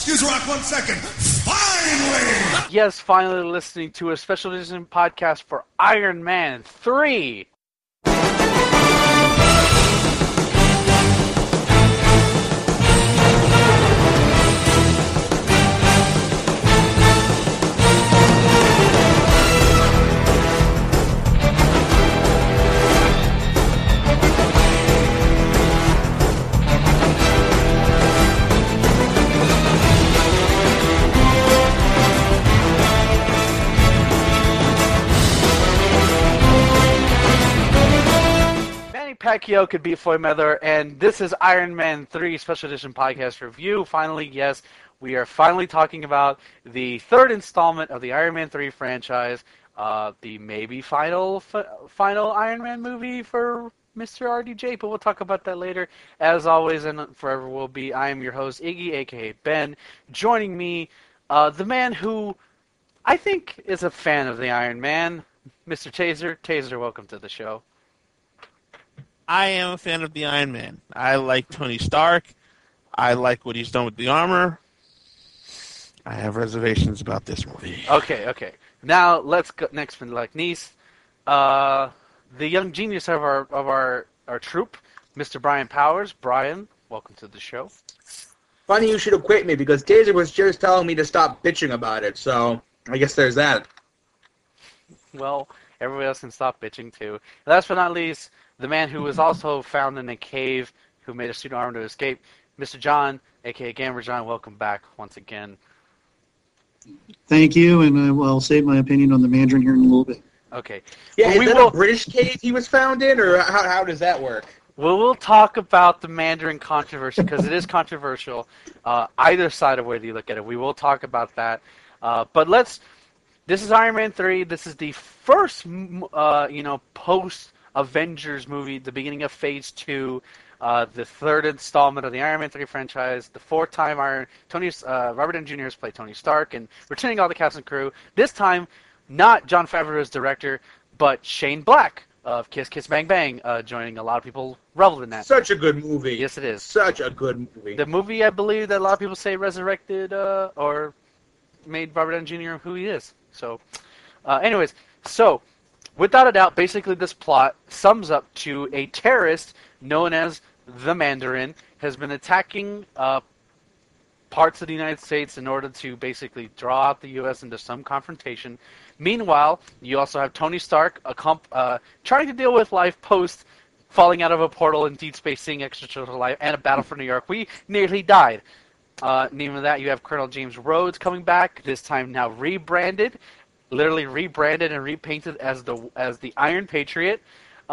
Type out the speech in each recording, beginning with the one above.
Excuse rock 1 second. Finally! Yes, finally listening to a special edition podcast for Iron Man 3. Pacquiao could beat Floyd Mayweather, and this is Iron Man 3 Special Edition Podcast Review. Finally, yes, we are finally talking about the third installment of the Iron Man 3 franchise, the maybe final Iron Man movie for Mr. RDJ, but we'll talk about that later. As always, and forever will be, I am your host, Iggy, a.k.a. Ben. Joining me, the man who I think is a fan of the Iron Man, Mr. Taser. Taser, welcome to the show. I am a fan of the Iron Man. I like Tony Stark. I like what he's done with the armor. I have reservations about this movie. Okay. Now let's go next for like niece. The young genius of our troupe, Mr. Brian Powers. Brian, welcome to the show. Funny you should acquit me because Taser was just telling me to stop bitching about it, so I guess there's that. Well, everybody else can stop bitching too. Last but not least, the man who was also found in a cave, who made a suit armor to escape, Mr. John, a.k.a. Gamber John. Welcome back once again. Thank you, and I'll save my opinion on the Mandarin here in a little bit. Okay. Yeah, well, is that a British cave he was found in, or how does that work? Well, we'll talk about the Mandarin controversy, because it is controversial, either side of whether you look at it. We will talk about that. But this is Iron Man 3. This is the first, post-Avengers movie, the beginning of Phase 2, the third installment of the Iron Man 3 franchise, the fourth time Robert Downey Jr. has played Tony Stark, and returning all the cast and crew. This time, not Jon Favreau as director, but Shane Black of Kiss Kiss Bang Bang, joining. A lot of people reveled in that. Such a good movie. Yes, it is. Such a good movie. The movie, I believe, that a lot of people say resurrected or made Robert Downey Jr. who he is. So, so without a doubt, basically this plot sums up to a terrorist known as the Mandarin has been attacking parts of the United States in order to basically draw out the U.S. into some confrontation. Meanwhile, you also have Tony Stark trying to deal with life post falling out of a portal in Deep Space, seeing extraterrestrial life, and a battle for New York. We nearly died. Even that, you have Colonel James Rhodes coming back, this time now rebranded, literally rebranded and repainted as the Iron Patriot.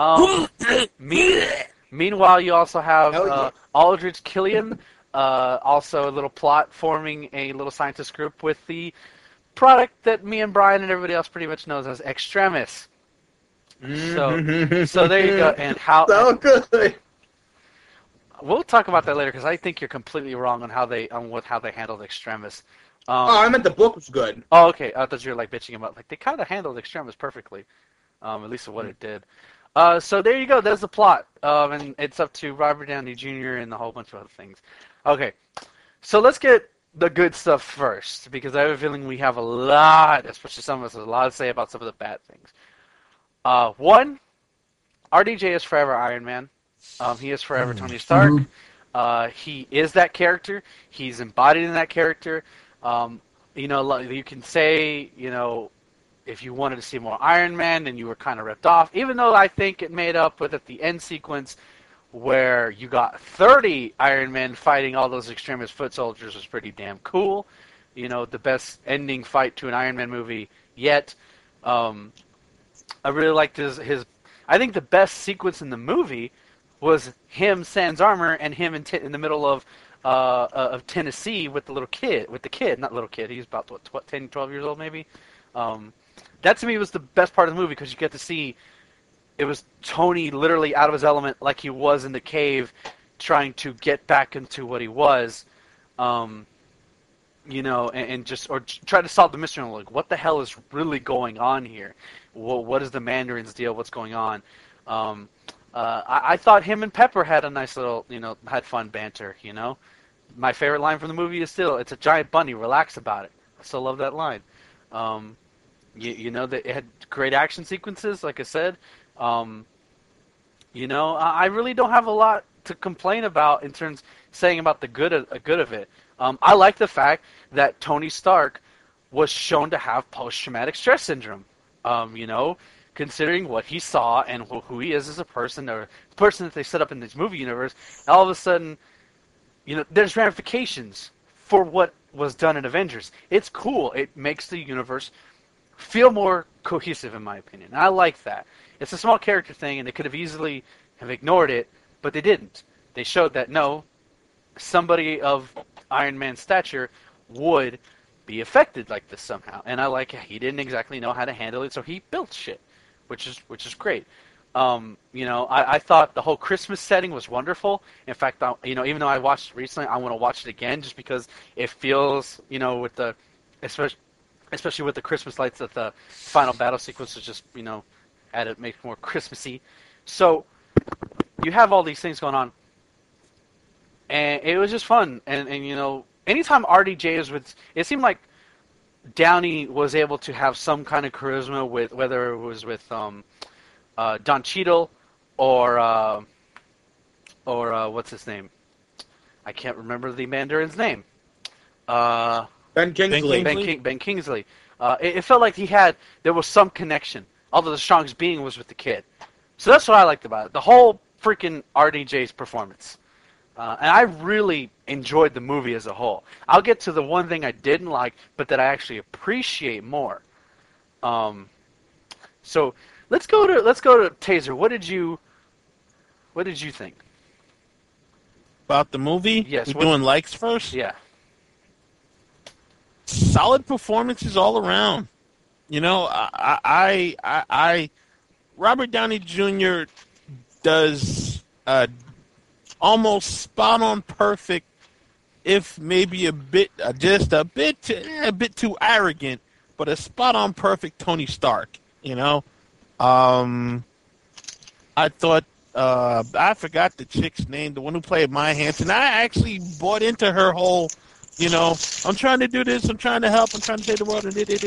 Meanwhile, you also have Aldrich Killian, also a little plot forming a little scientist group with the product that me and Brian and everybody else pretty much knows as Extremis. So there you go. And how so good. We'll talk about that later because I think you're completely wrong on how they handled Extremis. I meant the book was good. Oh, okay. I thought you were like bitching about they kind of handled Extremis perfectly, at least what it did. So there you go. There's the plot, and it's up to Robert Downey Jr. and a whole bunch of other things. Okay, so let's get the good stuff first because I have a feeling we have a lot, especially some of us, a lot to say about some of the bad things. One, RDJ is forever Iron Man. He is forever Tony Stark. He is that character. He's embodied in that character. You can say, if you wanted to see more Iron Man, then you were kind of ripped off. Even though I think it made up with at the end sequence where you got 30 Iron Men fighting all those extremist foot soldiers was pretty damn cool. The best ending fight to an Iron Man movie yet. I really liked his. I think the best sequence in the movie was him sans armor and him in the middle of Tennessee with the kid, not little kid. He's about 10, 12 years old maybe. That to me was the best part of the movie because you get to see it was Tony literally out of his element like he was in the cave trying to get back into what he was, and try to solve the mystery. Like, what the hell is really going on here? What is the Mandarin's deal? What's going on? I thought him and Pepper had a nice little, had fun banter, my favorite line from the movie is still, "It's a giant bunny. Relax about it." I still love that line. You know that it had great action sequences, like I said. You know, I really don't have a lot to complain about in terms saying about the good of it. I like the fact that Tony Stark was shown to have post-traumatic stress syndrome. You know, considering what he saw and who he is as a person, or the person that they set up in this movie universe, all of a sudden, you know, there's ramifications for what was done in Avengers. It's cool. It makes the universe feel more cohesive, in my opinion. And I like that. It's a small character thing, and they could have easily have ignored it, but they didn't. They showed that, no, somebody of Iron Man's stature would be affected like this somehow. And I like he didn't exactly know how to handle it, so he built shit, which is great. You know, I thought the whole Christmas setting was wonderful. In fact, you know, even though I watched it recently, I want to watch it again just because it feels, you know, with the especially with the Christmas lights, that the final battle sequence is just, you know, added, makes more Christmassy. So you have all these things going on, and it was just fun. And you know, anytime RDJ is with, it seemed like Downey was able to have some kind of charisma with, whether it was with Don Cheadle or what's his name? I can't remember the Mandarin's name. Ben Kingsley. Ben Kingsley. It felt like there was some connection, although the strongest being was with the kid. So that's what I liked about it. The whole freaking RDJ's performance. And I really enjoyed the movie as a whole. I'll get to the one thing I didn't like, but that I actually appreciate more. So let's go to Taser. What did you think About the movie? Yes. We're doing likes first? Yeah. Solid performances all around. You know, Robert Downey Jr. does almost spot on perfect, if maybe a bit too arrogant, but a spot on perfect Tony Stark. You know, I thought I forgot the chick's name, the one who played Maya Hansen. I actually bought into her whole, you know, I'm trying to do this, I'm trying to help, I'm trying to save the world,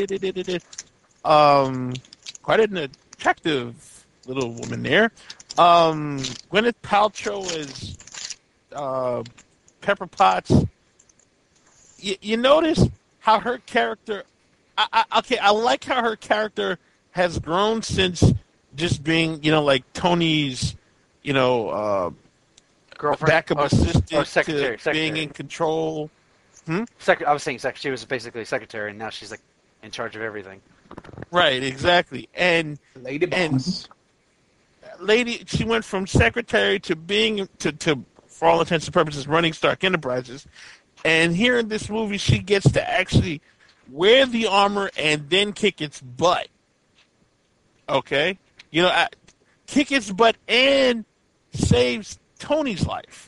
and quite an attractive little woman there. Gwyneth Paltrow is Pepper Potts. You notice how her character, I like how her character has grown since just being, you know, like Tony's, you know, Girlfriend, backup assistant, or secretary. being in control. I was saying secretary. She was basically a secretary, and now she's like in charge of everything. Right, exactly. And Lady Boss. She went from secretary to being to for all intents and purposes running Stark Enterprises. And here in this movie, she gets to actually wear the armor and then kick its butt. Okay, you know, kick its butt and saves Tony's life.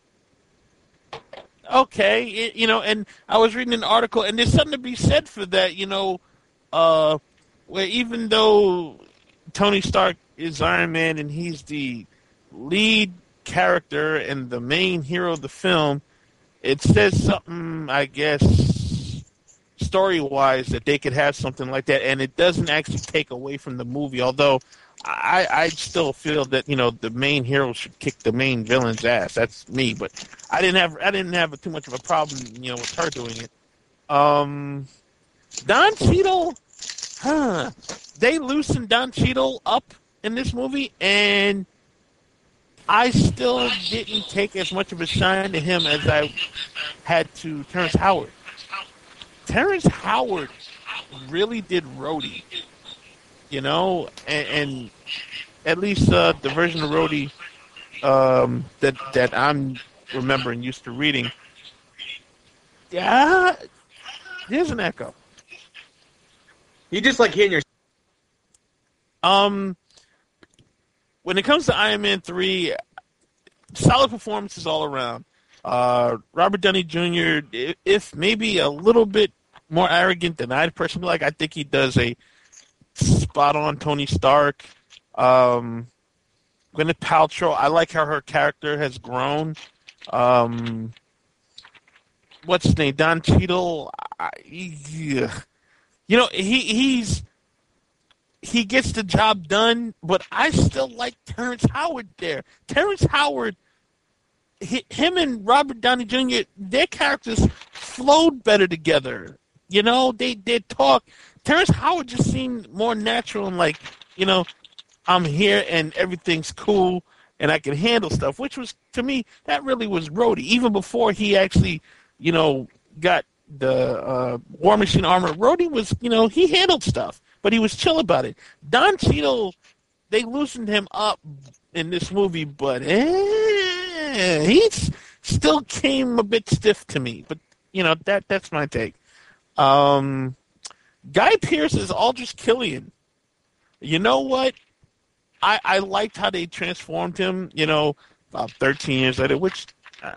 Okay, you know, and I was reading an article, and there's something to be said for that, you know, where even though Tony Stark is Iron Man and he's the lead character and the main hero of the film, it says something, I guess, story-wise, that they could have something like that, and it doesn't actually take away from the movie, although I still feel that, you know, the main hero should kick the main villain's ass. That's me, but I didn't have too much of a problem, you know, with her doing it. Don Cheadle, they loosened Don Cheadle up in this movie, and I still didn't take as much of a shine to him as I had to Terrence Howard. Terrence Howard really did Rhodey, you know, and at least the version of Rhodey that I'm remembering, used to reading. Yeah, there's an echo. You just like hearing your. When it comes to Iron Man 3, solid performances all around. Robert Downey Jr., if maybe a little bit more arrogant than I'd personally like, I think he does a spot-on Tony Stark. Gwyneth Paltrow, I like how her character has grown. what's his name? Don Cheadle. Yeah. You know, he gets the job done, but I still like Terrence Howard there. Terrence Howard, him and Robert Downey Jr., their characters flowed better together. You know, they talk. Terrence Howard just seemed more natural and like, you know, I'm here and everything's cool and I can handle stuff, which was, to me, that really was Rhodey. Even before he actually, you know, got the War Machine armor, Rhodey was, you know, he handled stuff, but he was chill about it. Don Cheadle, they loosened him up in this movie, but he still came a bit stiff to me. But, you know, that's my take. Guy Pearce is Aldrich Killian. You know what? I liked how they transformed him, you know, about 13 years later, which,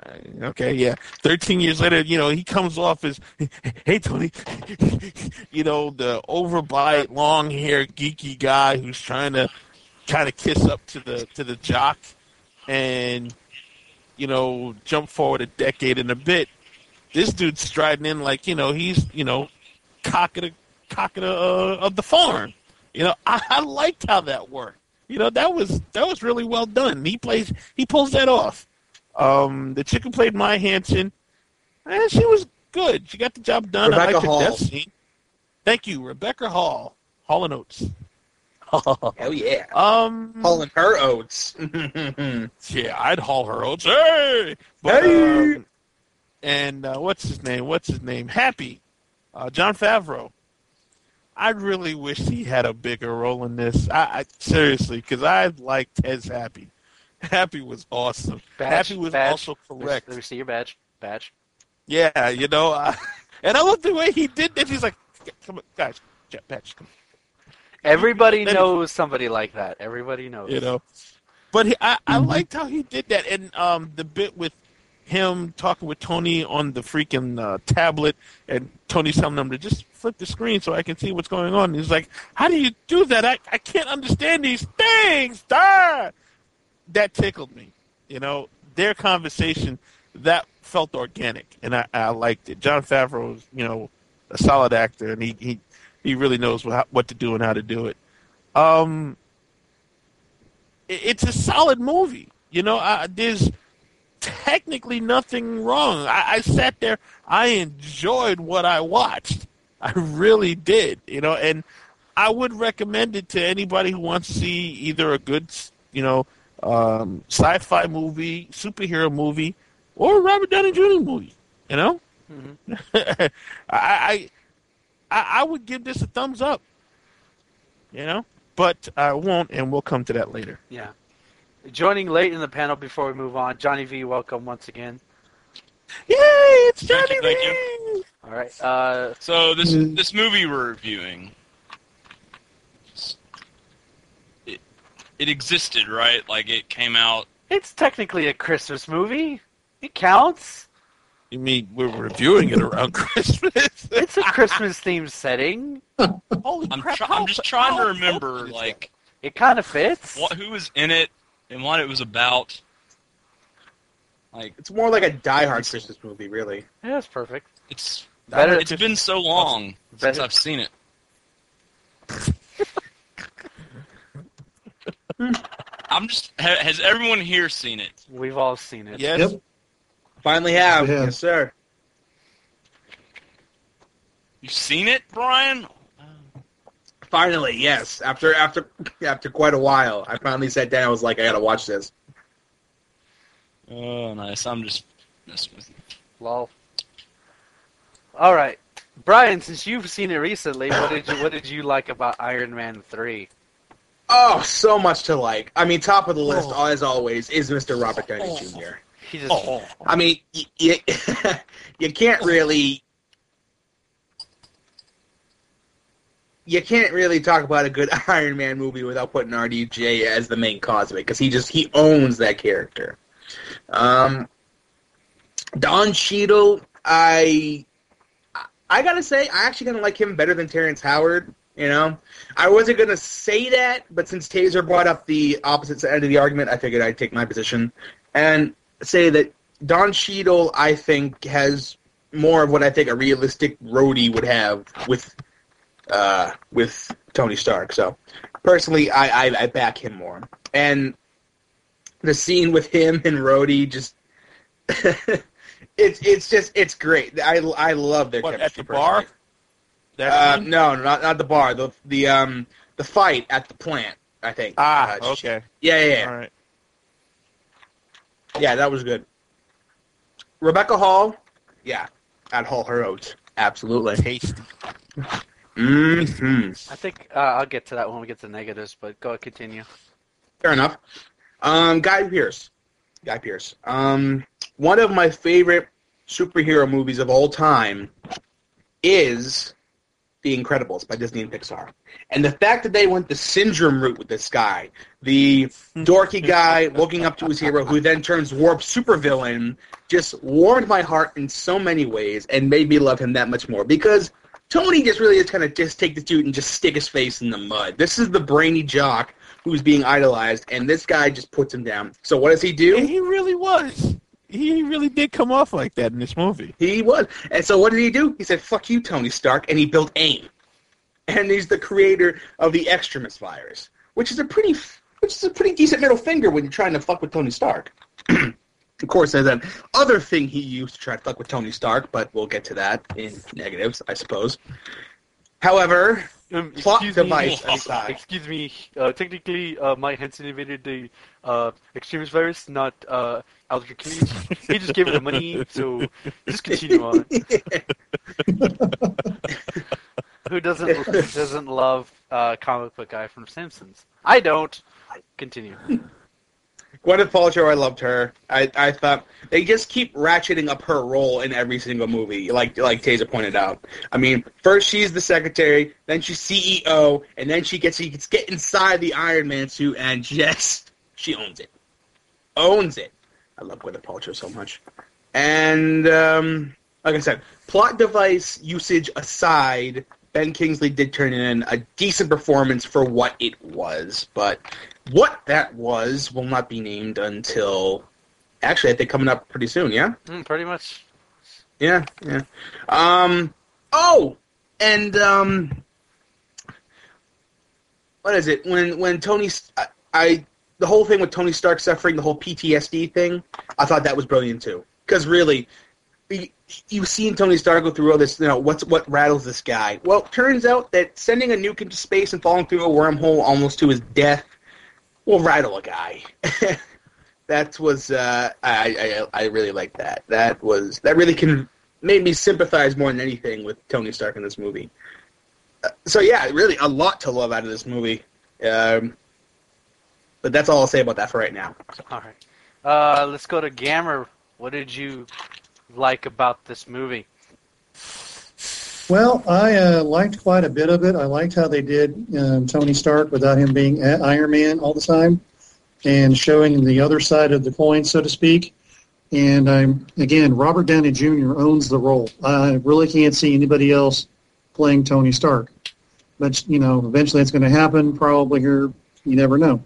13 years later, you know, he comes off as, hey, Tony, you know, the overbite, long-haired, geeky guy who's trying to kind of kiss up to the jock and, you know, jump forward a decade and a bit. This dude's striding in like, you know, he's, you know, cock of the farm. You know, I liked how that worked. You know, that was really well done. He pulls that off. The chick who played Maya Hansen, she was good. She got the job done. Rebecca I liked Hall. her death scene. Thank you, Rebecca Hall. Hall and Oates. Hell yeah. Hauling her oats. Yeah, I'd haul her oats. Hey! But, Hey! And what's his name? Happy. Jon Favreau. I really wish he had a bigger role in this. I seriously, because I liked Tez Happy. Happy was awesome. Happy was also correct. Let me see your badge. Yeah, you know, and I love the way he did that. He's like, come on, guys, badge, come on. Everybody knows somebody like that. Everybody knows. You know, but I liked how he did that, and the bit with him talking with Tony on the freaking tablet, and Tony's telling him to just flip the screen so I can see what's going on. And he's like, how do you do that? I can't understand these things. Ah! That tickled me. You know, their conversation, that felt organic, and I liked it. Jon Favreau is, you know, a solid actor, and he really knows what to do and how to do it. It's a solid movie. You know, there's technically nothing wrong. I sat there. I enjoyed what I watched. I really did. You know, and I would recommend it to anybody who wants to see either a good, you know, sci-fi movie, superhero movie, or a Robert Downey Jr. movie. You know, I would give this a thumbs up. You know, but I won't, and we'll come to that later. Yeah. Joining late in the panel before we move on, Johnny V, welcome once again. Yay, it's Johnny V! Thank you. All right. So this movie we're reviewing, it existed, right? Like it came out. It's technically a Christmas movie. It counts. You mean we're reviewing it around Christmas? It's a Christmas-themed setting. Holy I'm crap! just trying to remember, like, It kind of fits. who was in it and what it was about. Like, It's more like a Die Hard Christmas movie, really. Yeah, it's perfect. it's Better- it's been so long since Better- I've seen it. Has everyone here seen it? We've all seen it. Yes. Yep. Finally have. Yeah. Yes, sir. You've seen it, Brian? Finally, yes. After quite a while, I finally sat down. I was like, I gotta watch this. Oh, nice. I'm just messing with you. Lol. All right, Brian. Since you've seen it recently, what did you like about Iron Man 3? Oh, so much to like. I mean, top of the list, as always, is Mr. Robert Downey Jr. He just I mean, you can't really... You can't really talk about a good Iron Man movie without putting RDJ as the main cause of it, because he owns that character. Don Cheadle, I gotta say, I actually gonna like him better than Terrence Howard. You know, I wasn't gonna say that, but since Taser brought up the opposite end of the argument, I figured I'd take my position and say that Don Cheadle, I think, has more of what I think a realistic Rhodey would have with Tony Stark. So personally, I back him more. And the scene with him and Rhodey just it's great. I love their chemistry. At the bar? No, not the bar. The fight at the plant, I think. Okay. Yeah. All right. Yeah, that was good. Rebecca Hall, yeah, at Hall her oats, absolutely. Tasty. Mm-hmm. I think I'll get to that when we get to negatives, but go ahead, continue. Fair enough. Guy Pearce. One of my favorite superhero movies of all time is The Incredibles by Disney and Pixar. And the fact that they went the syndrome route with this guy, the dorky guy looking up to his hero who then turns warp supervillain, just warmed my heart in so many ways and made me love him that much more. Because Tony just really is kind of just take this dude and just stick his face in the mud. This is the brainy jock who's being idolized, and this guy just puts him down. So what does he do? And he really was. He really did come off like that in this movie. He was. And so what did he do? He said, fuck you, Tony Stark, and he built AIM. And he's the creator of the Extremis virus, which is a pretty decent middle finger when you're trying to fuck with Tony Stark. Of course, there's that other thing he used to try to fuck with Tony Stark, but we'll get to that in negatives, I suppose. However, plot device aside. Excuse me. Technically, Mike Henson invented the Extremis virus, not Aldrich Kinney. He just gave it the money, so just continue on. Who doesn't love comic book guy from Simpsons? I don't. Continue. Gwyneth Paltrow, I loved her. I thought they just keep ratcheting up her role in every single movie, like Taser pointed out. I mean, first she's the secretary, then she's CEO, and then she gets get inside the Iron Man suit, and just she owns it. Owns it. I love Gwyneth Paltrow so much. And like I said, plot device usage aside, Ben Kingsley did turn in a decent performance for what it was, but what that was will not be named until, actually, I think coming up pretty soon, yeah? Pretty much. Yeah. And, what is it? When Tony, the whole thing with Tony Stark suffering, the whole PTSD thing, I thought that was brilliant too. Because really, you've seen Tony Stark go through all this, what rattles this guy? Well, it turns out that sending a nuke into space and falling through a wormhole almost to his death will rattle a guy. That was, I really liked that. That really made me sympathize more than anything with Tony Stark in this movie. So yeah, really a lot to love out of this movie. But that's all I'll say about that for right now. So. All right. Let's go to Gammer. What did you like about this movie? Well, I liked quite a bit of it. I liked how they did Tony Stark without him being Iron Man all the time and showing the other side of the coin, so to speak. And again, Robert Downey Jr. owns the role. I really can't see anybody else playing Tony Stark. But, eventually it's going to happen, probably here. You never know.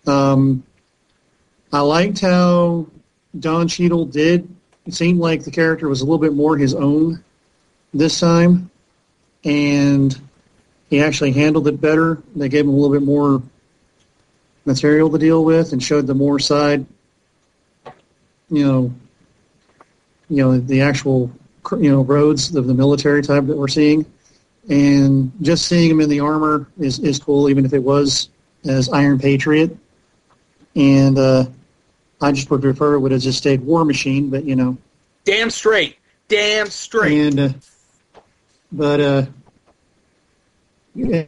I liked how Don Cheadle did. It seemed like the character was a little bit more his own this time, and he actually handled it better. They gave him a little bit more material to deal with and showed the more side, the actual, roads of the military type that we're seeing. And just seeing him in the armor is cool, even if it was as Iron Patriot. And I just would prefer it would have just stayed War Machine, but, Damn straight. And, yeah.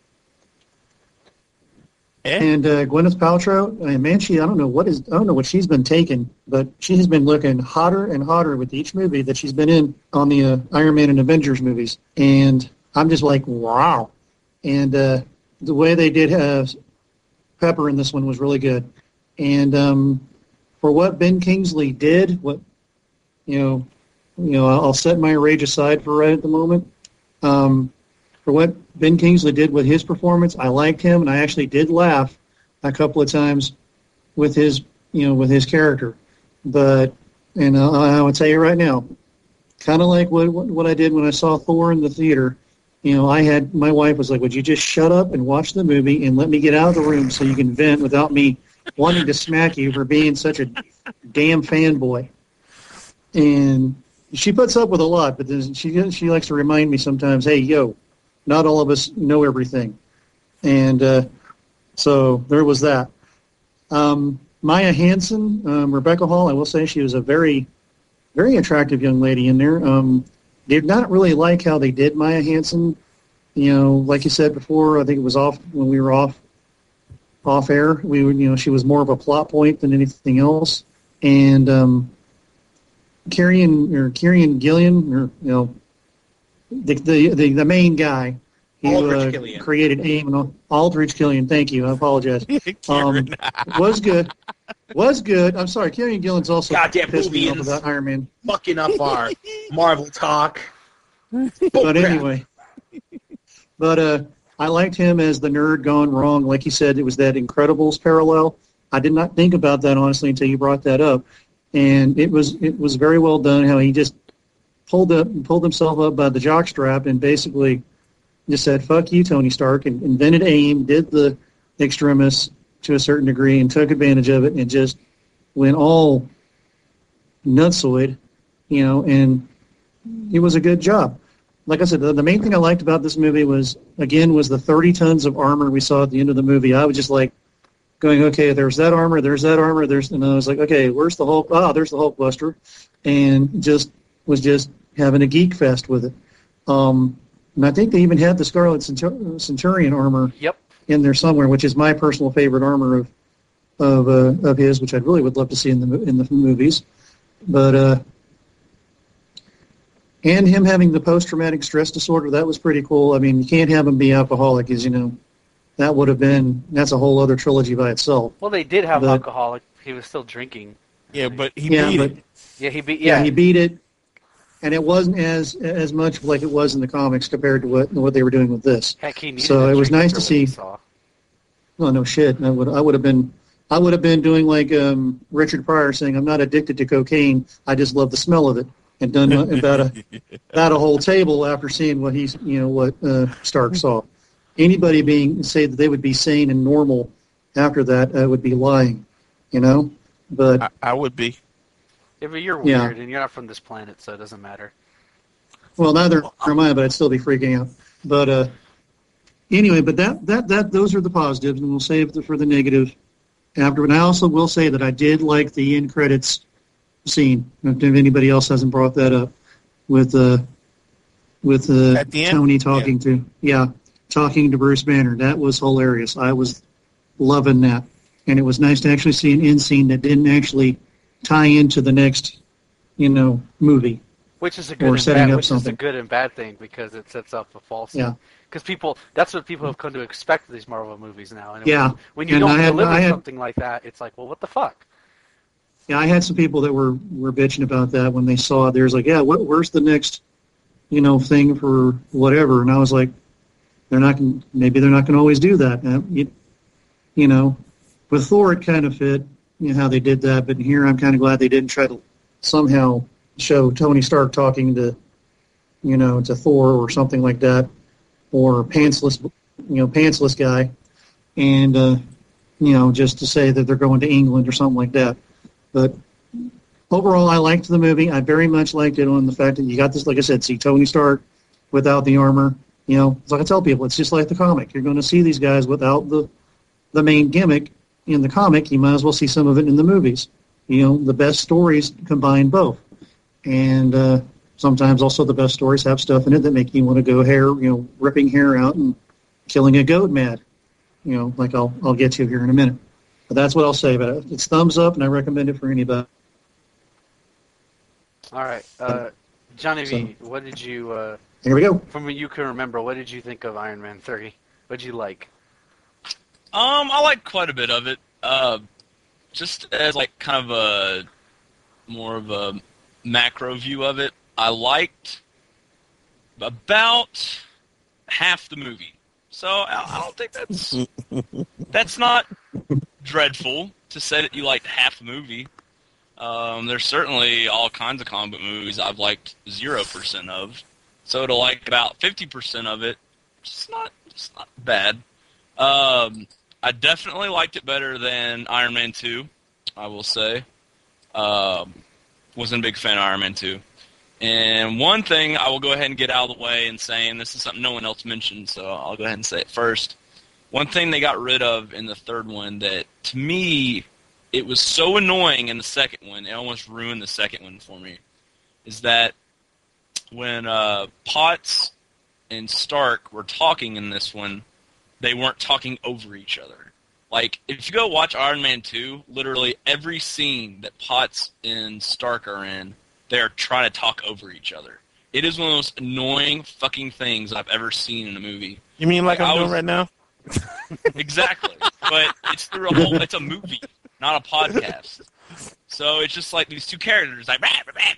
And Gwyneth Paltrow, man, I don't know what she's been taking, but she has been looking hotter and hotter with each movie that she's been in on the Iron Man and Avengers movies. And I'm just like, wow. And the way they did Pepper in this one was really good. And for what Ben Kingsley did, I'll set my rage aside for right at the moment. For what Ben Kingsley did with his performance, I liked him, and I actually did laugh a couple of times with his character. But, I would tell you right now, kind of like what I did when I saw Thor in the theater. My wife was like, "Would you just shut up and watch the movie and let me get out of the room so you can vent without me wanting to smack you for being such a damn fanboy?" And she puts up with a lot, but then she likes to remind me sometimes, "Hey, yo, not all of us know everything." And so there was that. Maya Hansen, Rebecca Hall, I will say she was a very, very attractive young lady in there. Did not really like how they did Maya Hansen. Like you said before, I think it was off when we were off air. She was more of a plot point than anything else. And Kieran Gillian, or the main guy, he created AIM and Aldrich Killian. Thank you. I apologize. Was good. Was good. I'm sorry. Kieran Gillian's also Goddamn pissed me off Boobians. about Iron Man. Fucking up our Marvel talk. But anyway, I liked him as the nerd gone wrong. Like you said, it was that Incredibles parallel. I did not think about that honestly until you brought that up, and it was very well done. How he just pulled himself up by the jockstrap and basically just said, "Fuck you, Tony Stark," and invented AIM, did the extremis to a certain degree, and took advantage of it, and just went all nutsoid, and it was a good job. Like I said, the main thing I liked about this movie was the 30 tons of armor we saw at the end of the movie. I was just like going, okay, there's that armor, and I was like, okay, where's the Hulk? Ah, there's the Hulkbuster, and was just having a geek fest with it. And I think they even had the Scarlet Centurion armor in there somewhere, which is my personal favorite armor of his, which I really would love to see in the movies. But and him having the post-traumatic stress disorder, that was pretty cool. I mean, you can't have him be alcoholic, as that's a whole other trilogy by itself. Well, they did have alcoholic. He was still drinking. Yeah, but he beat it. Yeah, he beat. Yeah, he beat it, and it wasn't as much like it was in the comics compared to what they were doing with this. Heck, he needed so to it was drink nice to after what he see. saw. No, no shit. I would have been doing like Richard Pryor saying, "I'm not addicted to cocaine. I just love the smell of it," and done about a whole table after seeing what Stark saw. Anybody say that they would be sane and normal after that would be lying, But I would be. Yeah, but you're weird, and you're not from this planet, so it doesn't matter. Well, neither am I, but I'd still be freaking out. But anyway, but that those are the positives, and we'll save for the negative after. And I also will say that I did like the end credits scene. If anybody else hasn't brought that up, with At the end? Tony talking to Bruce Banner. That was hilarious. I was loving that, and it was nice to actually see an end scene that didn't actually tie into the next, movie. Which is a Or good setting and bad, up which is something. a good and bad thing because it sets up a false. Yeah. Because that's what people have come to expect of these Marvel movies now. And Yeah. When you And don't I deliver had- something like that, it's like, well, what the fuck? Yeah, I had some people that were bitching about that when they saw it. There's like, where's the next, thing for whatever? And I was like, maybe they're not going to always do that. With Thor it kind of fit, how they did that. But here I'm kind of glad they didn't try to somehow show Tony Stark talking to, to Thor or something like that, or pantsless guy, and just to say that they're going to England or something like that. But overall, I liked the movie. I very much liked it on the fact that you got this, like I said, see Tony Stark without the armor. It's like I tell people, it's just like the comic. You're going to see these guys without the main gimmick in the comic. You might as well see some of it in the movies. The best stories combine both. And sometimes also the best stories have stuff in it that make you want to go ripping hair out and killing a goat mad. Like I'll get to here in a minute. But that's what I'll say about it. It's thumbs up, and I recommend it for anybody. All right, Johnny V, what did you? Here we go. From what you can remember, what did you think of Iron Man 3? What did you like? I liked quite a bit of it. Just as like kind of a more of a macro view of it, I liked about half the movie. So I don't think that's not dreadful to say that you liked half the movie. There's certainly all kinds of comic book movies I've liked 0% of. So to like about 50% of it, it's not bad. I definitely liked it better than Iron Man 2, I will say. Wasn't a big fan of Iron Man 2. And one thing I will go ahead and get out of the way and say, and this is something no one else mentioned, so I'll go ahead and say it first. One thing they got rid of in the third one that, to me, it was so annoying in the second one, it almost ruined the second one for me, is that when Potts and Stark were talking in this one, they weren't talking over each other. Like, if you go watch Iron Man 2, literally every scene that Potts and Stark are in, they're trying to talk over each other. It is one of the most annoying fucking things I've ever seen in a movie. You mean like I'm doing right now? Exactly. But it's through it's a movie, not a podcast. So it's just like these two characters, like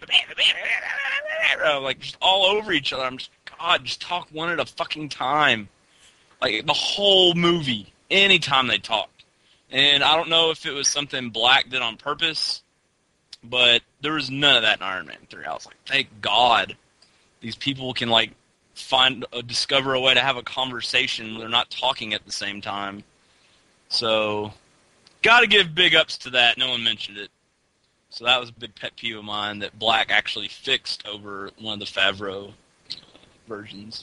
just all over each other. I'm just, God, just talk one at a fucking time. Like, the whole movie, anytime they talked. And I don't know if it was something Black did on purpose, but there was none of that in Iron Man 3. I was like, thank God these people can, like, discover a way to have a conversation where they're not talking at the same time. So, got to give big ups to that. No one mentioned it. So that was a big pet peeve of mine that Black actually fixed over one of the Favreau versions.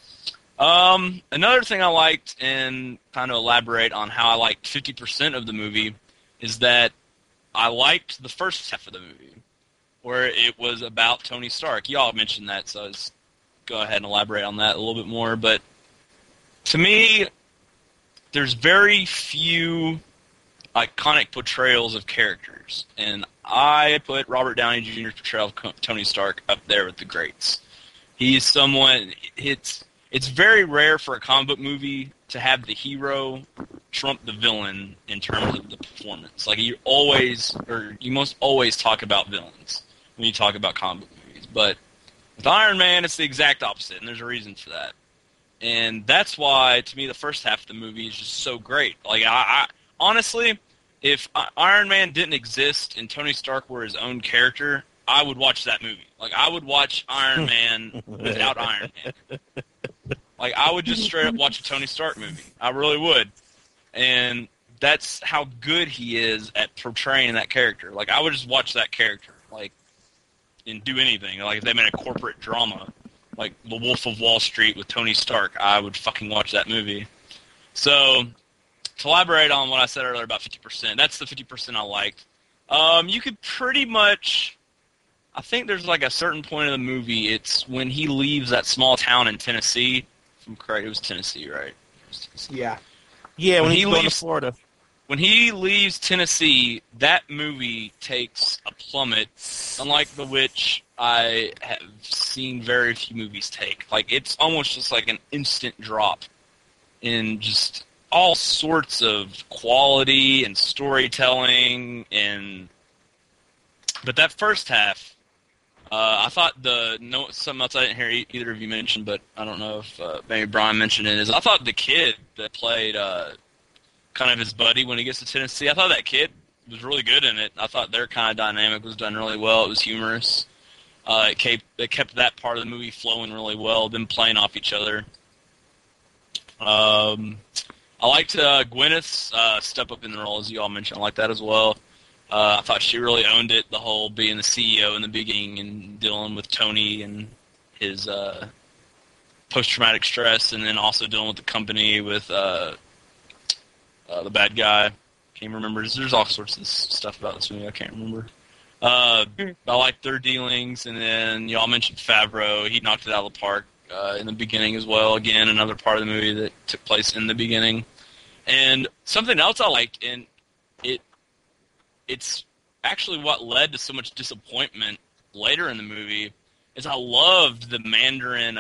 Another thing I liked, and kind of elaborate on how I liked 50% of the movie, is that I liked the first half of the movie, where it was about Tony Stark. Y'all mentioned that, so let's go ahead and elaborate on that a little bit more. But to me, there's very few iconic portrayals of characters, and I put Robert Downey Jr.'s portrayal of Tony Stark up there with the greats. He's someone, it's very rare for a comic book movie to have the hero trump the villain in terms of the performance. Like, you most always talk about villains when you talk about comic book movies. But with Iron Man, it's the exact opposite, and there's a reason for that. And that's why, to me, the first half of the movie is just so great. Like, I honestly, if Iron Man didn't exist and Tony Stark were his own character, I would watch that movie. Like, I would watch Iron Man without Iron Man. Like, I would just straight up watch a Tony Stark movie. I really would. And that's how good he is at portraying that character. Like, I would just watch that character, like, and do anything. Like, if they made a corporate drama, like The Wolf of Wall Street with Tony Stark, I would fucking watch that movie. So, to elaborate on what I said earlier about 50%, that's the 50% I liked. You could pretty much... I think there's like a certain point in the movie, it's when he leaves that small town in Tennessee. If I'm correct, it was Tennessee, right? Yeah. Yeah, when he he's going to leaves Florida. When he leaves Tennessee, that movie takes a plummet, unlike the which I have seen very few movies take. Like, it's almost just like an instant drop in just all sorts of quality and storytelling. But that first half, I thought something else I didn't hear either of you mention, but I don't know if maybe Brian mentioned it, is I thought the kid that played kind of his buddy when he gets to Tennessee, I thought that kid was really good in it. I thought their kind of dynamic was done really well. It was humorous. It kept that part of the movie flowing really well, them playing off each other. I liked Gwyneth's step up in the role, as you all mentioned. I like that as well. I thought she really owned it, the whole being the CEO in the beginning and dealing with Tony and his post-traumatic stress, and then also dealing with the company with the bad guy. Can't remember. There's all sorts of stuff about this movie I can't remember. I liked their dealings, and then y'all mentioned Favreau. He knocked it out of the park in the beginning as well. Again, another part of the movie that took place in the beginning. And something else I liked, and it's actually what led to so much disappointment later in the movie, is I loved the Mandarin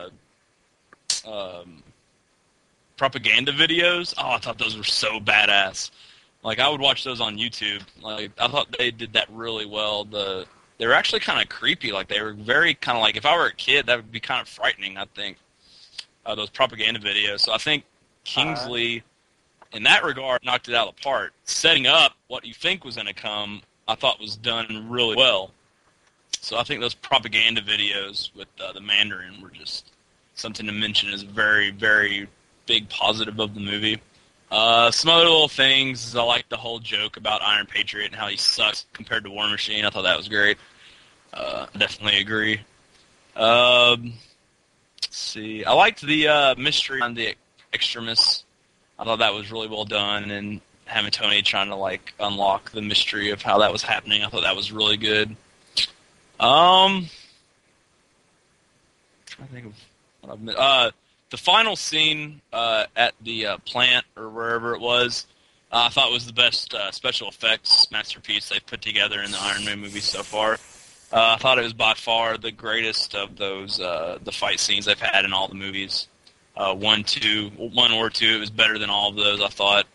propaganda videos. Oh, I thought those were so badass. Like, I would watch those on YouTube. Like, I thought they did that really well. They were actually kind of creepy. Like, they were very kind of like, if I were a kid, that would be kind of frightening, I think, those propaganda videos. So I think Kingsley, in that regard, knocked it out of the park, setting up what you think was going to come I thought was done really well. So I think those propaganda videos with the Mandarin were just something to mention as a very, very big positive of the movie. Some other little things is I like the whole joke about Iron Patriot and how he sucks compared to War Machine. I thought that was great. I definitely agree. Let's see. I liked the mystery on the extremists. I thought that was really well done, and having Tony trying to unlock the mystery of how that was happening. I thought that was really good. I think of what I've missed. The final scene at the plant or wherever it was, I thought was the best special effects masterpiece they've put together in the Iron Man movies so far. I thought it was by far the greatest of those the fight scenes they've had in all the movies. One or two, it was better than all of those. I thought.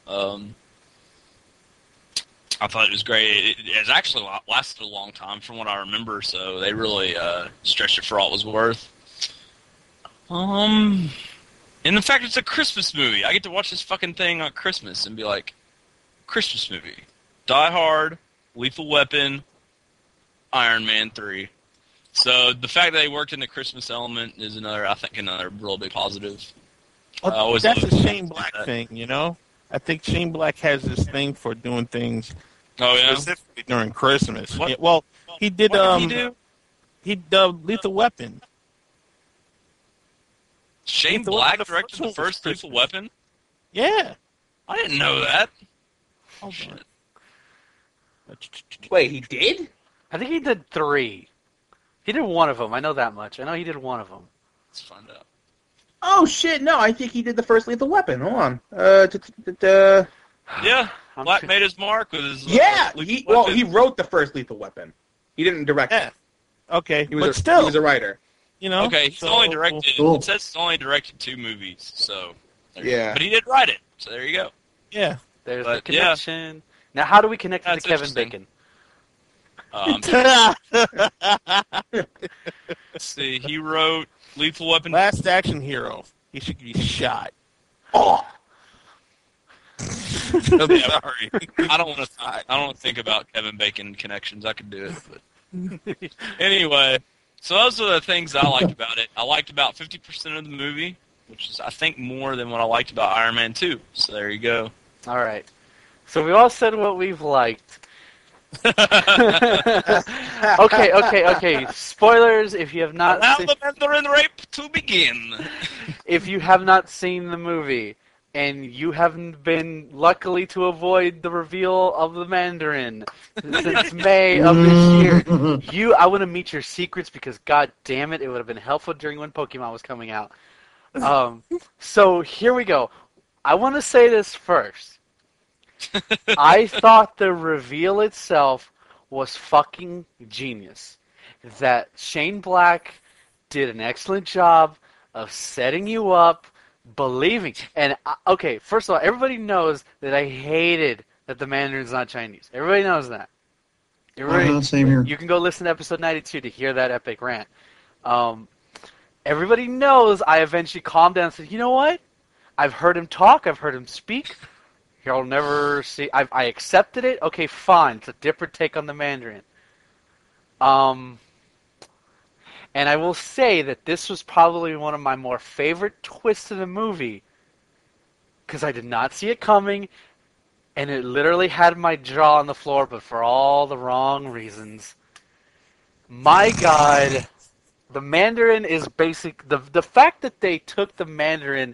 I thought it was great. It actually lasted a long time from what I remember, so they really stretched it for all it was worth. And the fact it's a Christmas movie. I get to watch this fucking thing on Christmas and be like, Christmas movie. Die Hard, Lethal Weapon, Iron Man 3. So the fact that they worked in the Christmas element is another real big positive. That's a Shane Black thing, you know? I think Shane Black has this thing for doing things specifically during Christmas. What? Yeah, well, he did. What did he do? He did Lethal Weapon. Shane Black directed the first Lethal Weapon? Yeah. I didn't know that. Oh, shit. Wait, he did? I think he did 3. He did one of them. I know that much. I know he did one of them. Let's find out. Oh shit! No, I think he did the first Lethal Weapon. Hold on. Yeah, Black made his mark with his. Yeah, he wrote the first Lethal Weapon. He didn't direct it. Okay, He was still, he was a writer. you know. Okay, he's only directed. Cool. It says he's only directed 2 movies, so. Yeah. But he did write it, so there you go. Yeah. There's But, the connection. Now, how do we connect it to That's Kevin interesting. Bacon? Let's see. He wrote Lethal Weapon. Last Action Hero. He should be shot. Oh, Sorry. I don't want to think about Kevin Bacon connections. I could do it, but anyway. So those are the things I liked about it. I liked about 50% of the movie, which is I think more than what I liked about Iron Man 2. So there you go. All right. So we all said what we've liked. Okay. Spoilers if you have not Allow seen, the Mandarin rape to begin. if you have not seen the movie and you haven't been luckily to avoid the reveal of the Mandarin since May of this year, I want to meet your secrets because god damn it would have been helpful during when Pokemon was coming out. So here we go. I want to say this first. I thought the reveal itself was fucking genius. That Shane Black did an excellent job of setting you up, believing. And, okay, first of all, everybody knows that I hated that the Mandarin's not Chinese. Everybody knows that. Same here. You can go listen to episode 92 to hear that epic rant. Everybody knows I eventually calmed down and said, you know what? I've heard him talk. I've heard him speak. You'll never see. I accepted it. Okay, fine. It's a different take on the Mandarin. And I will say that this was probably one of my more favorite twists in the movie because I did not see it coming, and it literally had my jaw on the floor, but for all the wrong reasons. My God, the Mandarin is basic. The fact that they took the Mandarin.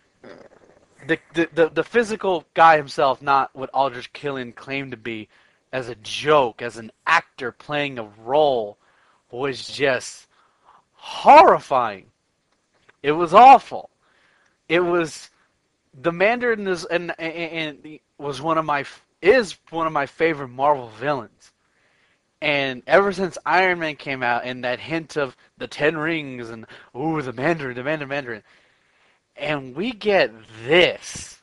The physical guy himself, not what Aldrich Killian claimed to be, as a joke, as an actor playing a role, was just horrifying. It was awful. It was the Mandarin is one of my favorite Marvel villains, and ever since Iron Man came out and that hint of the 10 rings and the Mandarin. And we get this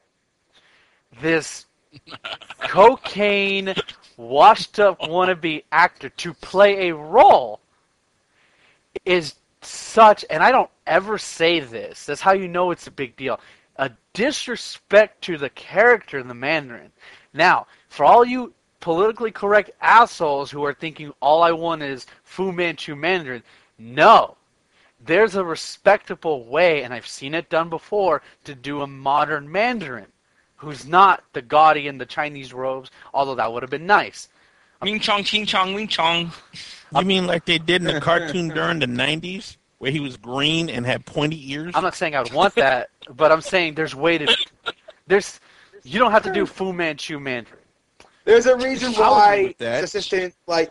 cocaine, washed-up wannabe actor to play a role is such, and I don't ever say this, that's how you know it's a big deal, a disrespect to the character in the Mandarin. Now, for all you politically correct assholes who are thinking all I want is Fu Manchu Mandarin. No. There's a respectable way, and I've seen it done before, to do a modern Mandarin who's not the gaudy in the Chinese robes, although that would have been nice. Wing Chong, Ching Chong, Wing Chong. You mean like they did in the cartoon during the 90s, where he was green and had pointy ears? I'm not saying I would want that, but I'm saying there's you don't have to do Fu Manchu Mandarin. There's a reason I would agree why with that. assistant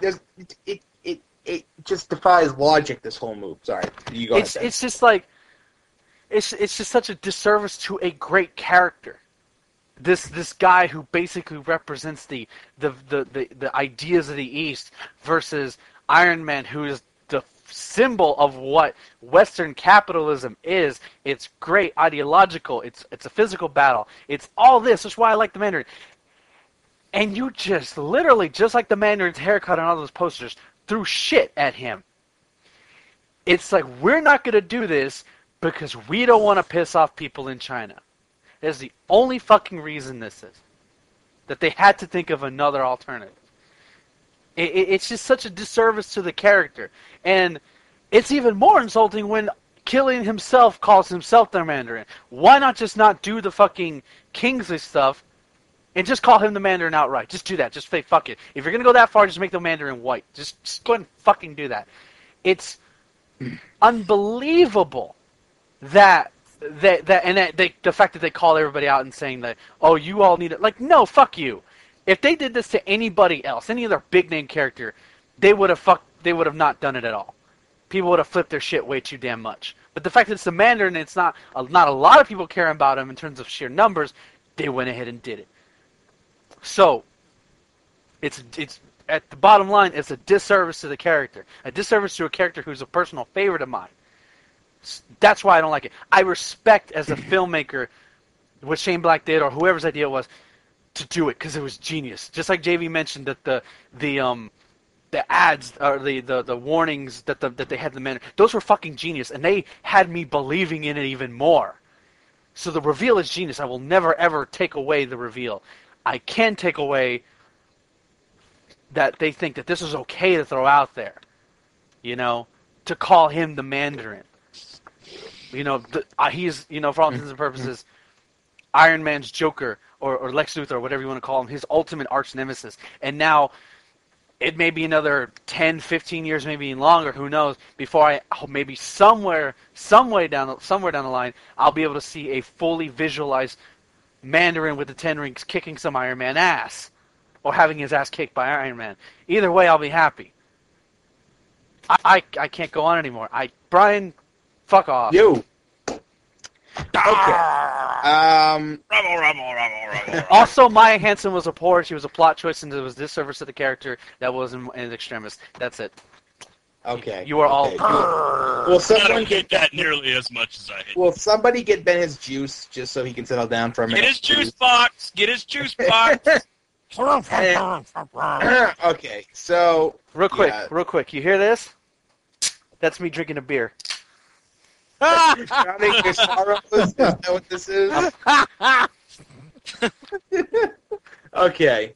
it just defies logic. This whole move. Sorry, you go ahead. It's just like it's just such a disservice to a great character. This guy who basically represents the ideas of the East versus Iron Man, who is the symbol of what Western capitalism is. It's great, ideological. It's a physical battle. It's all this. That's why I like the Mandarin. And you just literally, just like the Mandarin's haircut and all those posters, threw shit at him. It's like, we're not going to do this because we don't want to piss off people in China. That's the only fucking reason this is. That they had to think of another alternative. It's just such a disservice to the character. And it's even more insulting when Killian himself calls himself the Mandarin. Why not just not do the fucking Kingsley stuff and just call him the Mandarin outright? Just do that. Just say, fuck it. If you're going to go that far, just make the Mandarin white. Just go ahead and fucking do that. It's unbelievable that the fact that they call everybody out and saying that, oh, you all need it. Like, no, fuck you. If they did this to anybody else, any other big name character, they would have not done it at all. People would have flipped their shit way too damn much. But the fact that it's the Mandarin and it's not a lot of people caring about him in terms of sheer numbers, they went ahead and did it. So, it's at the bottom line, it's a disservice to the character. A disservice to a character who's a personal favorite of mine. That's why I don't like it. I respect, as a filmmaker, what Shane Black did, or whoever's idea it was, to do it, because it was genius. Just like JV mentioned that the ads, or the warnings that they had in the Mandarin, those were fucking genius, and they had me believing in it even more. So the reveal is genius. I will never, ever take away the reveal. I can take away that they think that this is okay to throw out there, to call him the Mandarin. He's, for all intents and purposes, Iron Man's Joker, or Lex Luthor, or whatever you want to call him, his ultimate arch nemesis. And now, it may be another 10, 15 years, maybe even longer, who knows, before maybe somewhere down the line, I'll be able to see a fully visualized Mandarin with the 10 rings kicking some Iron Man ass, or having his ass kicked by Iron Man. Either way, I'll be happy. I can't go on anymore. Brian, fuck off. You. Okay. Also, Maya Hansen was a poor. She was a plot choice, and there was disservice to the character that was an extremist. That's it. Okay. You are all. Will I someone don't hate that nearly as much as I hate. Will somebody get Ben his juice just so he can settle down for a minute? Get his juice box. Get his juice box. Okay, so Real quick. You hear this? That's me drinking a beer. drowning your sorrows. Is that what this is? Okay.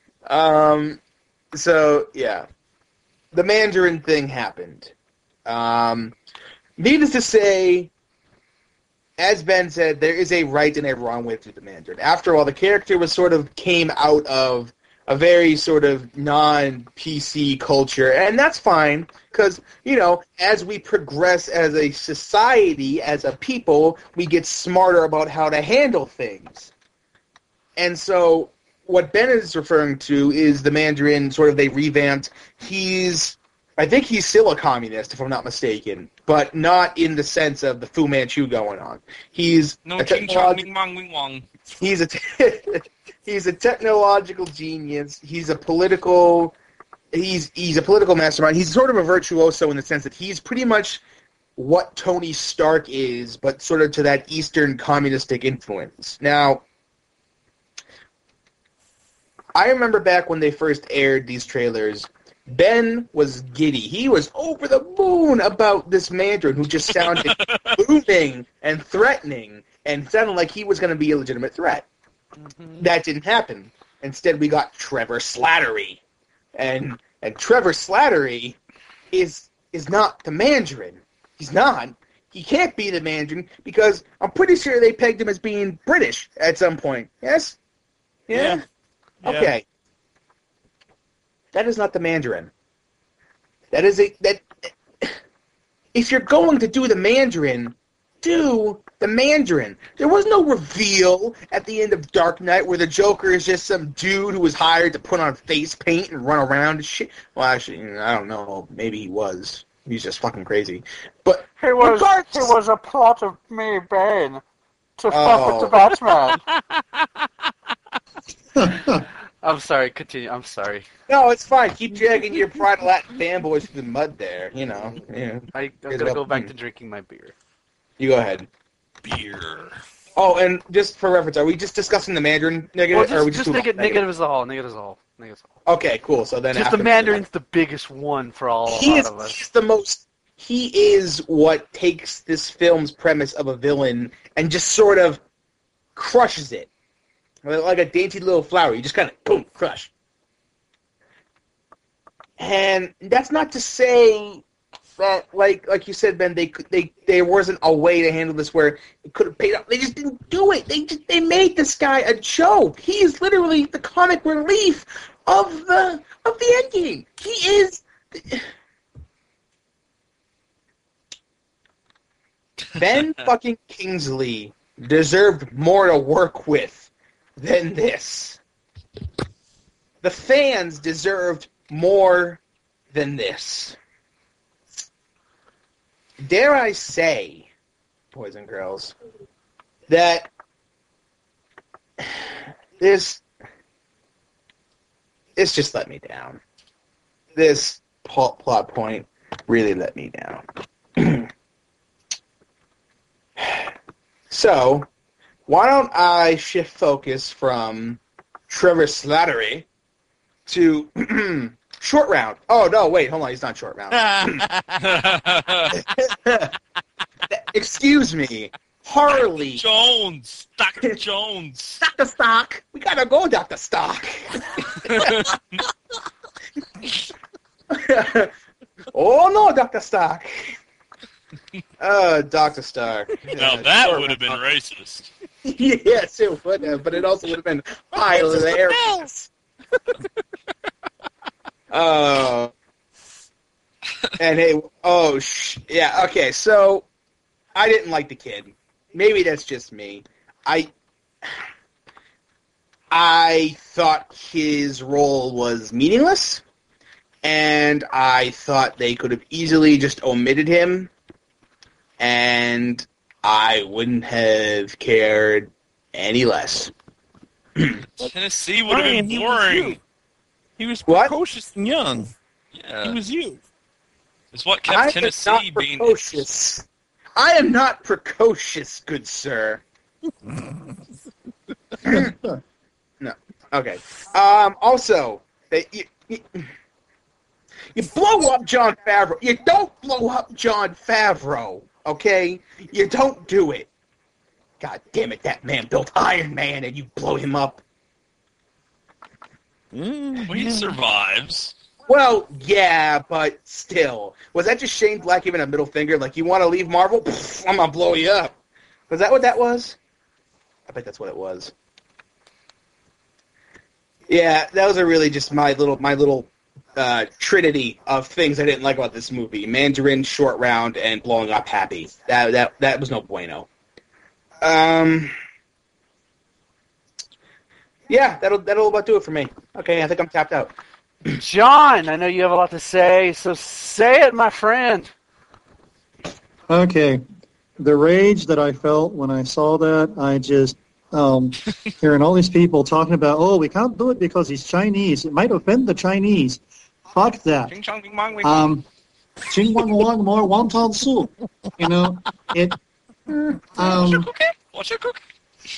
So yeah, the Mandarin thing happened. Needless to say, as Ben said, there is a right and a wrong way to do the Mandarin. After all, the character came out of a very sort of non-PC culture, and that's fine, because, as we progress as a society, as a people, we get smarter about how to handle things. And so, what Ben is referring to is the Mandarin, they revamped. I think he's still a communist, if I'm not mistaken, but not in the sense of the Fu Manchu going on. He's No ching chong, wing wong, wing wong. He's a technological genius. He's a political mastermind. He's sort of a virtuoso in the sense that he's pretty much what Tony Stark is, but sort of to that Eastern communistic influence. Now, I remember back when they first aired these trailers, Ben was giddy. He was over the moon about this Mandarin who just sounded booming and threatening and sounded like he was going to be a legitimate threat. Mm-hmm. That didn't happen. Instead, we got Trevor Slattery, and Trevor Slattery is not the Mandarin. He's not. He can't be the Mandarin because I'm pretty sure they pegged him as being British at some point. Yes? Yeah. Okay. That is not the Mandarin. That is that. If you're going to do the Mandarin, do the Mandarin. There was no reveal at the end of Dark Knight where the Joker is just some dude who was hired to put on face paint and run around and shit. Well, actually, I don't know. Maybe he was. He's just fucking crazy. But It was a plot of me, Bane, to fuck with the Batman. I'm sorry, continue. I'm sorry. No, it's fine. Keep dragging your Pride of Latin fanboys through the mud there, you know. Yeah. I'm gonna go back to drinking my beer. You go ahead. Beer. Oh, and just for reference, are we just discussing the Mandarin negative? Well, or are we just doing negative as a whole. Negative as a whole. Okay, cool. So then Just after the Mandarin's the biggest one for all he of us. He's the most. He is what takes this film's premise of a villain and just sort of crushes it. Like a dainty little flower. You just kind of, boom, crush. And that's not to say that, like you said, Ben, there wasn't a way to handle this where it could have paid off. They just didn't do it. They made this guy a joke. He is literally the comic relief of the Endgame. He is. Ben fucking Kingsley deserved more to work with than this. The fans deserved more than this. Dare I say, boys and girls, that this just let me down. This plot point really let me down. So, why don't I shift focus from Trevor Slattery to Short Round. Oh, no, wait, hold on, he's not Short Round. Excuse me. Harley. Jones. Dr. Jones. Dr. Stock. We gotta go, Dr. Stock. Oh, no, Dr. Stock. Dr. Stark. Now that would have been racist. Yes, it would have, but it also would have been hilarious. And hey, yeah, okay, so I didn't like the kid. Maybe that's just me. I thought his role was meaningless, and I thought they could have easily just omitted him, and I wouldn't have cared any less. Tennessee would have been boring. He was What? precocious and young. Yeah. He was you. It's what kept Tennessee being precocious. I am not precocious, good sir. No. Okay. Also, you blow up Jon Favreau. You don't blow up Jon Favreau, okay? You don't do it. God damn it, that man built Iron Man and you blow him up. Well, he survives. Well, yeah, but still. Was that just Shane Black giving a middle finger? Like, you want to leave Marvel? Pfft, I'm going to blow you up. Was that what that was? I bet that's what it was. Yeah, that was really just my little trinity of things I didn't like about this movie. Mandarin, Short Round, and blowing up Happy. That was no bueno. Yeah, that'll about do it for me. Okay, I think I'm tapped out. John, I know you have a lot to say, so say it, my friend. Okay. The rage that I felt when I saw that, I just, hearing all these people talking about, oh, we can't do it because he's Chinese. It might offend the Chinese. Fuck that. Ching chong, bing bong, bing Ching wang wang more wonton soup. You know, it, What's your cookie?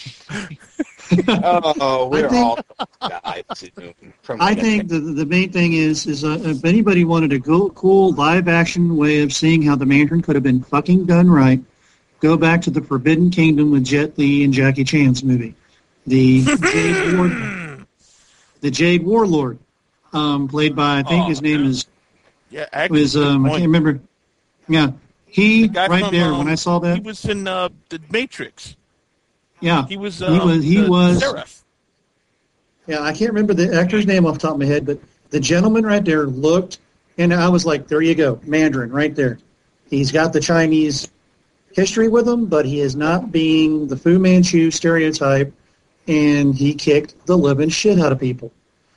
Oh, we're all died soon. I think the main thing is if anybody wanted a cool live-action way of seeing how the Mandarin could have been fucking done right, go back to the Forbidden Kingdom with Jet Li and Jackie Chan's movie. The Jay Ward, the Jade Warlord, played by, I think his name is, Yeah, I can't remember. Yeah, he, The guy right from, there, when I saw that. He was in the Matrix. Yeah, He was. He was. Seraph. Yeah, I can't remember the actor's name off the top of my head, but the gentleman right there looked, and I was like, there you go, Mandarin right there. He's got the Chinese history with him, but he is not being the Fu Manchu stereotype, and he kicked the living shit out of people.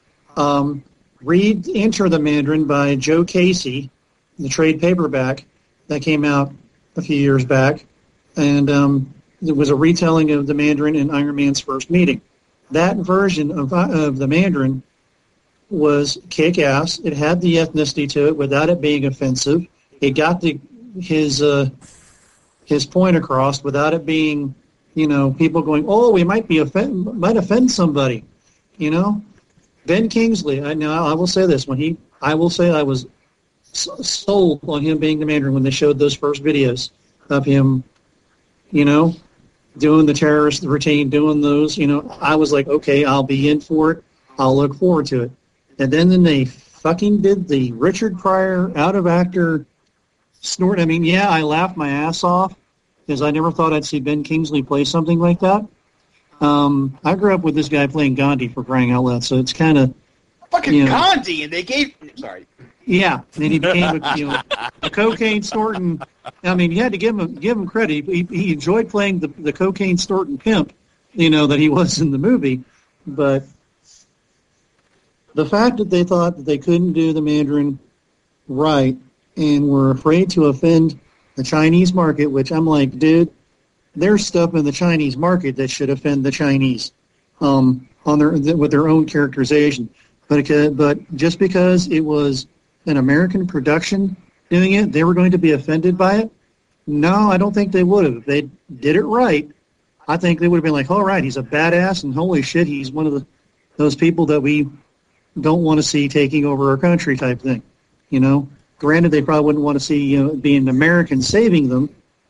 Read Enter the Mandarin by Joe Casey, the trade paperback that came out a few years back, and it was a retelling of the Mandarin in Iron Man's first meeting. That version of the Mandarin was kick-ass. It had the ethnicity to it without it being offensive. It got his point across without it being, people going, oh, we might might offend somebody, Ben Kingsley. I will say this: I was sold on him being the Mandarin when they showed those first videos of him, doing the terrorist routine, doing those, I was like, okay, I'll be in for it. I'll look forward to it. And then they fucking did the Richard Pryor out-of-actor snort. I mean, yeah, I laughed my ass off because I never thought I'd see Ben Kingsley play something like that. I grew up with this guy playing Gandhi, for crying out loud, so it's kind of... Fucking Gandhi, and they gave... Sorry. Yeah, and he became a cocaine snorting. I mean, you had to give him credit. He enjoyed playing the cocaine snorting pimp, that he was in the movie. But the fact that they thought that they couldn't do the Mandarin right and were afraid to offend the Chinese market, which I'm like, dude, there's stuff in the Chinese market that should offend the Chinese with their own characterization. But just because it was an American production doing it, they were going to be offended by it? No, I don't think they would have. If they did it right, I think they would have been like, all right, he's a badass, and holy shit, he's one of those people that we don't want to see taking over our country type thing. Granted, they probably wouldn't want to see being an American saving them,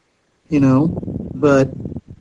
but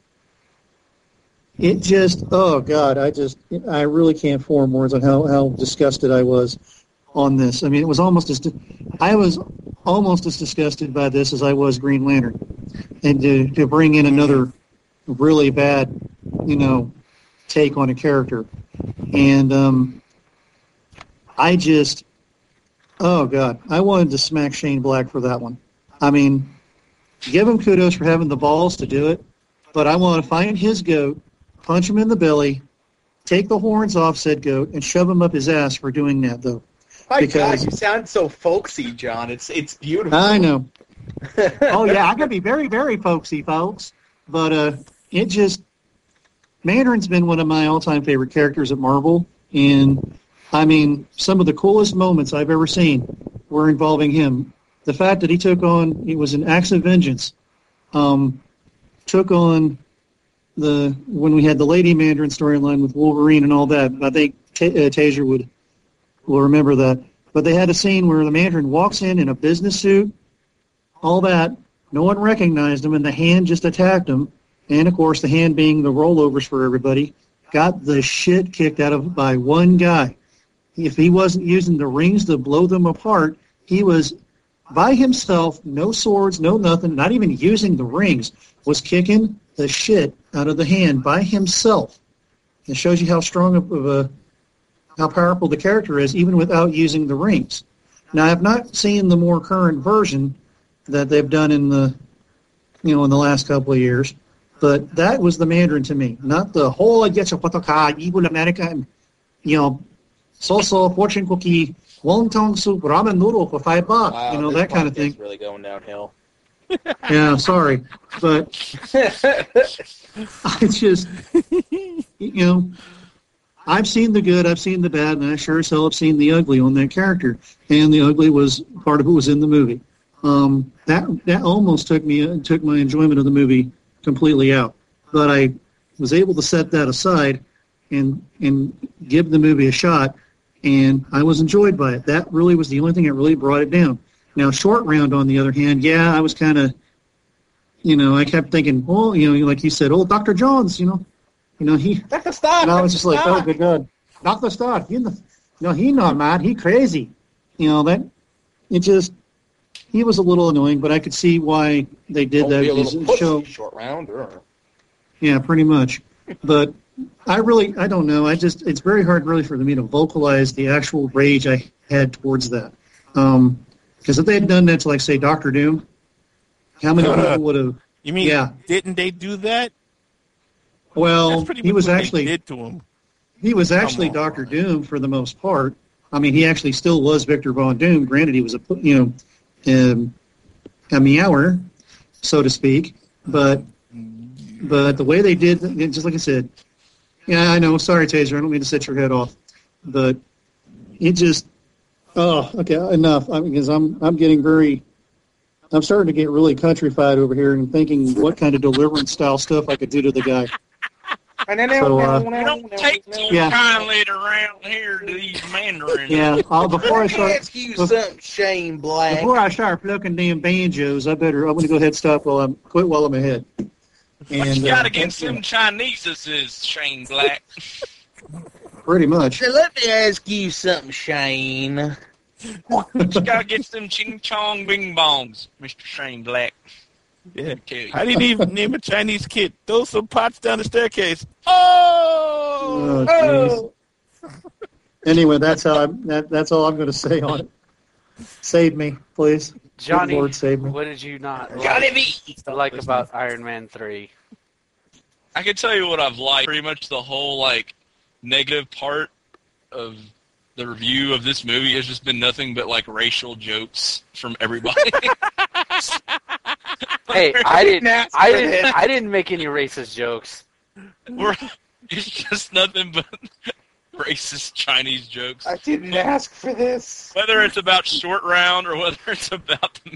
it just, oh God, I really can't form words on how disgusted I was on this. I mean, I was almost as disgusted by this as I was Green Lantern, and to bring in another really bad, take on a character, and I just, oh God, I wanted to smack Shane Black for that one. I mean, give him kudos for having the balls to do it, but I want to find his goat, punch him in the belly, take the horns off said goat, and shove him up his ass for doing that, though. My God, you sound so folksy, John. It's beautiful. I know. Oh, yeah, I can be very, very folksy, folks. But it just... Mandarin's been one of my all-time favorite characters at Marvel. And, I mean, some of the coolest moments I've ever seen were involving him. The fact that he was in Acts of Vengeance, took on when we had the Lady Mandarin storyline with Wolverine and all that. I think Taser will remember that. But they had a scene where the Mandarin walks in a business suit, all that. No one recognized him, and the Hand just attacked him. And, of course, the Hand being the rollovers for everybody, got the shit kicked out of by one guy. If he wasn't using the rings to blow them apart, he was by himself, no swords, no nothing, not even using the rings, was kicking the shit out of the Hand by himself. It shows you how strong how powerful the character is, even without using the rings. Now, I have not seen the more current version that they've done in the last couple of years, but that was the Mandarin to me, not the whole evil America, and so fortune cookie, wonton soup, ramen noodle for $5. Wow, that kind of thing. Really going downhill. Yeah, sorry, but I just, I've seen the good, I've seen the bad, and I sure as hell have seen the ugly on that character. And the ugly part of it was in the movie. That almost took my enjoyment of the movie completely out. But I was able to set that aside and give the movie a shot, and I was enjoyed by it. That really was the only thing that really brought it down. Now, Short Round, on the other hand, yeah, I was kind of, I kept thinking, well, like you said, Dr. Johns, he, Stop, and I was just like, oh, good God. Dr. Stark, he not mad. He crazy. That it just he was a little annoying, but I could see why they did that. Be a little pussy, show. short round. Yeah, pretty much. But I don't know. It's very hard really for me to vocalize the actual rage I had towards that. Because if they had done that to, like, say, Doctor Doom, how many people would have? You mean, didn't they do that? Well, That's pretty much he was what actually they did to him. He was actually Doctor Doom for the most part. I mean, he actually still was Victor Von Doom. Granted, he was a meower, so to speak. But the way they did, just like I said, yeah, I know. Sorry, Taser, I don't mean to set your head off, but it just, okay, enough. Because I'm starting to get really countrified over here and thinking what kind of Deliverance style stuff I could do to the guy. You don't take too kindly around here to these Mandarins. Yeah, before I start, ask you something, Shane Black. Before I start plucking damn banjos, I'm going to go ahead and stop while I'm ahead. What you got against them Chineses, Shane Black? Pretty much. So let me ask you something, Shane. What you got against them ching chong bing bongs, Mr. Shane Black? Yeah. How do you even name a Chinese kid? Throw some pots down the staircase. Oh! Anyway, that's all I'm going to say on it. Save me, please. Johnny, Lord, save me. what did you not like about Iron Man 3? I can tell you what I've liked. Pretty much the whole, like, negative part of the review of this movie has just been nothing but, like, racial jokes from everybody. Hey, I didn't make any racist jokes. It's just nothing but racist Chinese jokes. I didn't ask for this. Whether it's about Short Round or whether it's about the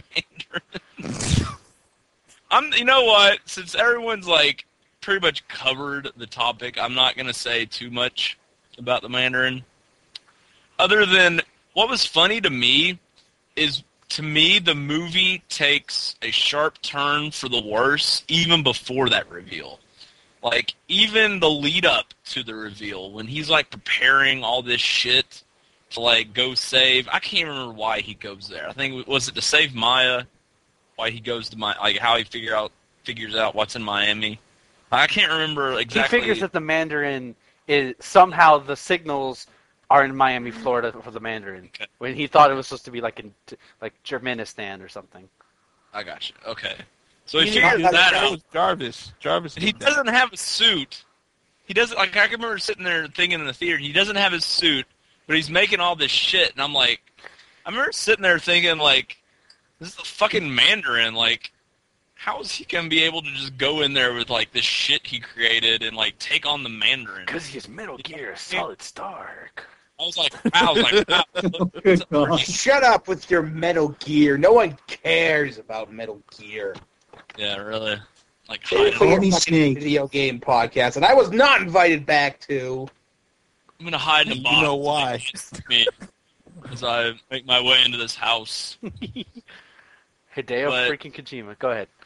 Mandarin. You know what? Since everyone's, like, pretty much covered the topic, I'm not going to say too much about the Mandarin. Other than, what was funny to me is, to me, the movie takes a sharp turn for the worse even before that reveal. Like, even the lead-up to the reveal, when he's, like, preparing all this shit to, like, go save... I can't remember why he goes there. I think, was it to save Maya? Why he goes to like, how he figures out what's in Miami? I can't remember exactly. He figures that the Mandarin is... Somehow the signals are in Miami, Florida for the Mandarin. Okay. When he thought it was supposed to be, like, in Turkmenistan or something. I got you. Okay. So he figures that out. Jarvis. He doesn't have a suit. He doesn't, like, I can remember sitting there thinking in the theater, he doesn't have his suit, but he's making all this shit, and I'm like, I remember sitting there thinking, like, this is the fucking Mandarin, like, how is he going to be able to just go in there with, like, this shit he created and, like, take on the Mandarin? Because he's Metal Gear Solid Stark. I was like, wow. Shut up with your Metal Gear. No one cares about Metal Gear. Yeah, really. Like, video game podcast, and I was not invited back to. I'm gonna hide in a box. You know why? As I make my way into this house. Hideo freaking Kojima. Go ahead.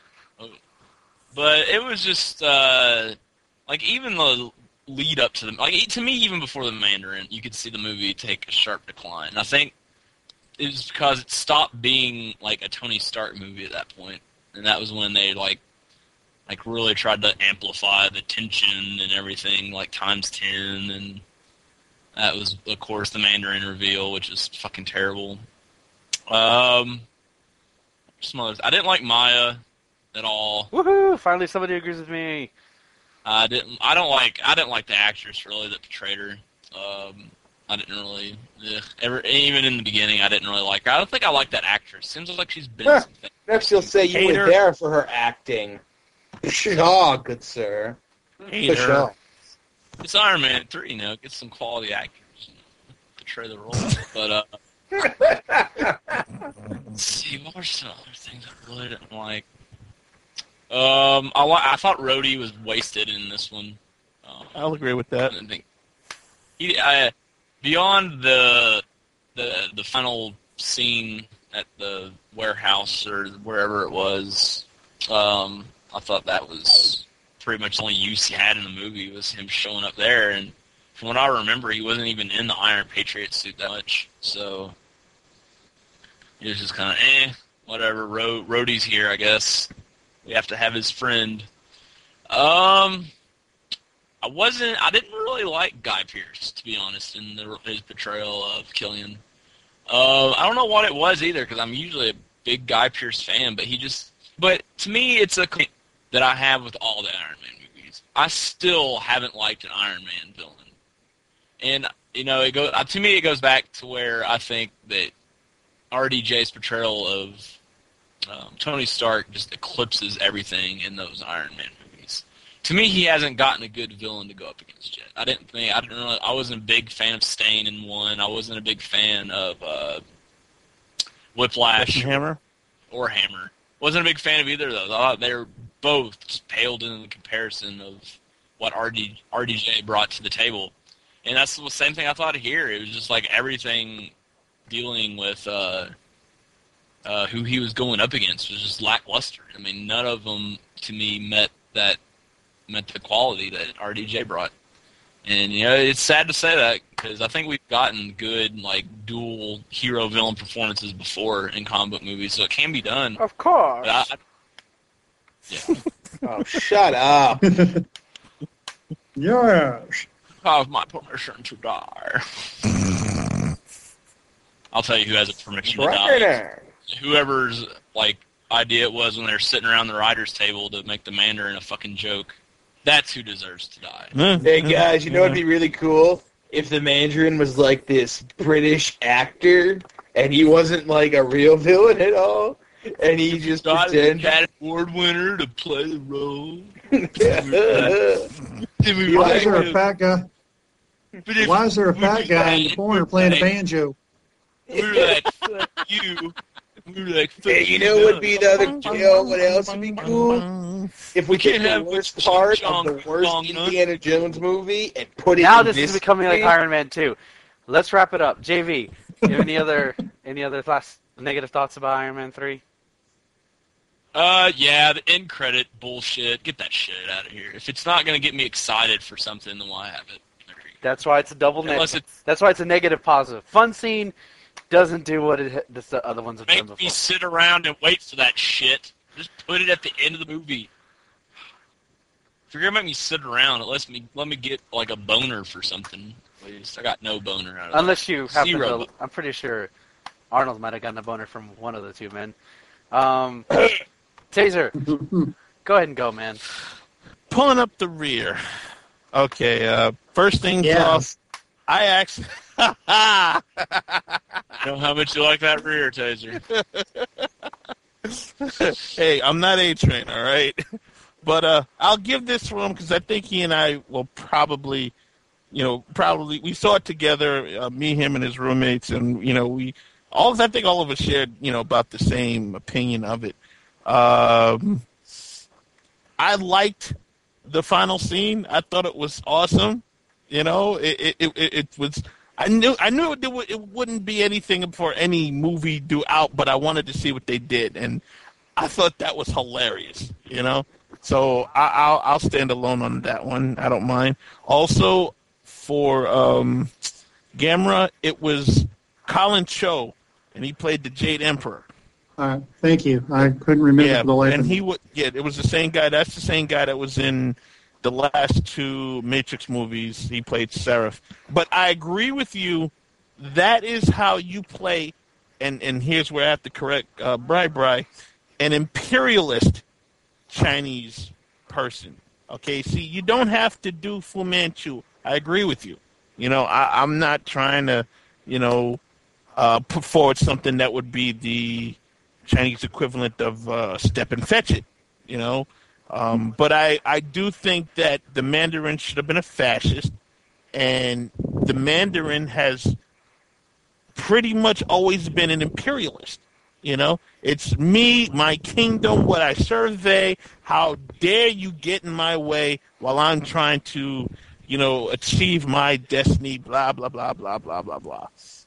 But it was just like, even the lead up to to me, even before the Mandarin, you could see the movie take a sharp decline. I think it was because it stopped being like a Tony Stark movie at that point. And that was when they, like really tried to amplify the tension and everything, like, times 10. And that was, of course, the Mandarin reveal, which is fucking terrible. Some others. I didn't like Maya at all. Woohoo! Finally somebody agrees with me. I didn't like the actress, really, that portrayed her. I didn't really... even in the beginning, I didn't really like her. I don't think I like that actress. Seems like she's been in something. Next you'll say you were there for her acting. Pshaw, good sir. Pshaw. It's Iron Man 3, get some quality actors portray the role. But, let's see, what were some other things I really didn't like? I thought Rhodey was wasted in this one. I'll agree with that. I didn't think beyond the final scene at the warehouse or wherever it was, I thought that was pretty much the only use he had in the movie was him showing up there, and from what I remember, he wasn't even in the Iron Patriot suit that much. So he was just kind of, whatever. Rhodey's here, I guess. We have to have his friend. I didn't really like Guy Pearce, to be honest, in his portrayal of Killian. I don't know what it was either, because I'm usually a big Guy Pearce fan, but to me, it's a complaint that I have with all the Iron Man movies. I still haven't liked an Iron Man villain. And, to me, it goes back to where I think that RDJ's portrayal of Tony Stark just eclipses everything in those Iron Man movies. To me, he hasn't gotten a good villain to go up against yet. I wasn't a big fan of Stain in one. I wasn't a big fan of Whiplash or Hammer. Wasn't a big fan of either of those. I thought they were both just paled in the comparison of what RDJ brought to the table. And that's the same thing I thought here. It was just like everything dealing with who he was going up against was just lackluster. I mean, none of them, to me, met the quality that RDJ brought. And, it's sad to say that, because I think we've gotten good, dual hero-villain performances before in comic book movies, so it can be done. Of course. Yeah. Oh, shut up. Yes. Have my permission to die. I'll tell you who has a permission to die. Whoever's, idea it was when they were sitting around the writer's table to make the Mandarin a fucking joke. That's who deserves to die. Hey, guys, you know what'd be really cool? If the Mandarin was, this British actor, and he wasn't, a real villain at all, and he just pretended... Academy Award winner to play the role. Why is there a fat guy? Why is there a fat guy in the corner playing a banjo? We're fuck you. Hey, you know what would be the other? What else would be cool? If we can't took have the worst part of the worst Indiana Jones movie and put it in Now this is becoming like Iron Man 2. Let's wrap it up. JV, you have any other negative thoughts about Iron Man 3? Yeah, the end credit bullshit. Get that shit out of here. If it's not going to get me excited for something, then why have it? That's why it's a double negative. That's why it's a negative positive. Fun scene doesn't do what the other ones have done before. Make me sit around and wait for that shit. Just put it at the end of the movie. If you're gonna make me sit around, let me get a boner for something. Please, I got no boner out of Unless you happen Zero. to, I'm pretty sure Arnold might have gotten a boner from one of the two men. Taser, go ahead and go, man. Pulling up the rear. Okay, first things off, I actually... You know how much you like that rear, Taser. Hey, I'm not A-Train, all right? But I'll give this to him because I think he and I will probably, we saw it together, me, him, and his roommates, and, I think all of us shared, about the same opinion of it. I liked the final scene. I thought it was awesome. It was. I knew it wouldn't be anything for any movie due out, but I wanted to see what they did, and I thought that was hilarious. So I'll stand alone on that one. I don't mind. Also, for Gamera, it was Colin Cho, and he played the Jade Emperor. Thank you. I couldn't remember for the life and of me. it was the same guy. That's the same guy that was in the last two Matrix movies. He played Seraph. But I agree with you. That is how you play, and here's where I have to correct Bri, an imperialist Chinese person. Okay, see, you don't have to do Fu Manchu. I agree with you. I'm not trying to, put forward something that would be the Chinese equivalent of Step and Fetch It, But I do think that the Mandarin should have been a fascist, and the Mandarin has pretty much always been an imperialist. It's me, my kingdom, what I survey. How dare you get in my way while I'm trying to, achieve my destiny, blah, blah, blah, blah, blah, blah, blah.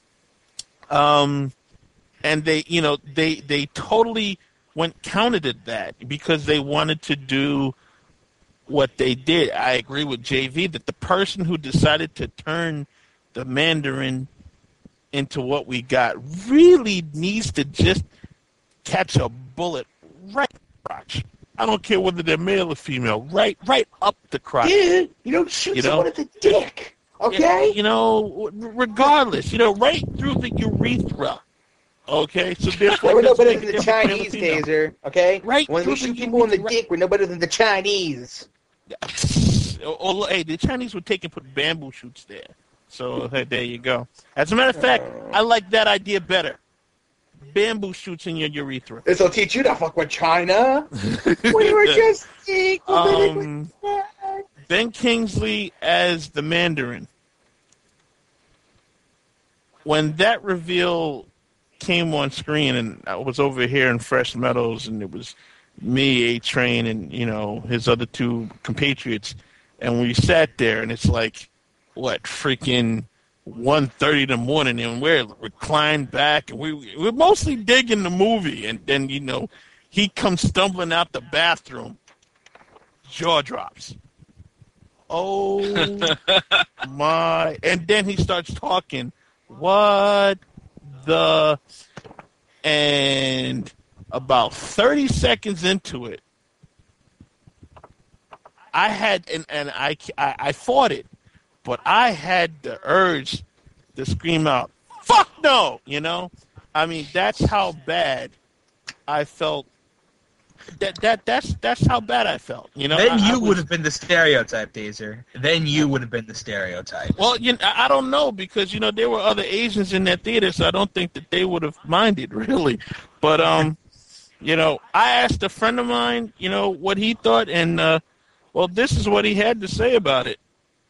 And they totally went counter to that because they wanted to do what they did. I agree with JV that the person who decided to turn the Mandarin into what we got really needs to just catch a bullet right in the crotch. I don't care whether they're male or female, right up the crotch. Dude, you don't shoot someone at the dick, okay? Regardless, right through the urethra. Okay, so therefore, we're no better than the Chinese, Taser. Okay, right. When we shoot people in the dick, we're no better than the Chinese. Hey, the Chinese would take and put bamboo shoots there. So there you go. As a matter of fact, I like that idea better. Bamboo shoots in your urethra. This will teach you to fuck with China. We were just Ben Kingsley as the Mandarin. When that reveal came on screen, and I was over here in Fresh Meadows, and it was me, A-Train, and his other two compatriots, and we sat there, and it's like, what, freaking 1:30 in the morning, and we're reclined back, and we're mostly digging the movie, and then he comes stumbling out the bathroom, jaw drops. Oh my! And then he starts talking. What the? And about 30 seconds into it, I had and I fought it, but I had the urge to scream out, "Fuck no!" I mean, that's how bad I felt. That's how bad I felt. Then you would have been the stereotype, Taser. Then you would have been the stereotype. Well, I don't know, because there were other Asians in that theater, so I don't think that they would have minded really. But I asked a friend of mine, what he thought, and well, this is what he had to say about it.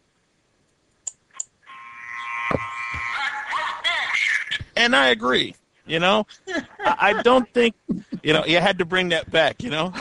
And I agree. I don't think, you had to bring that back,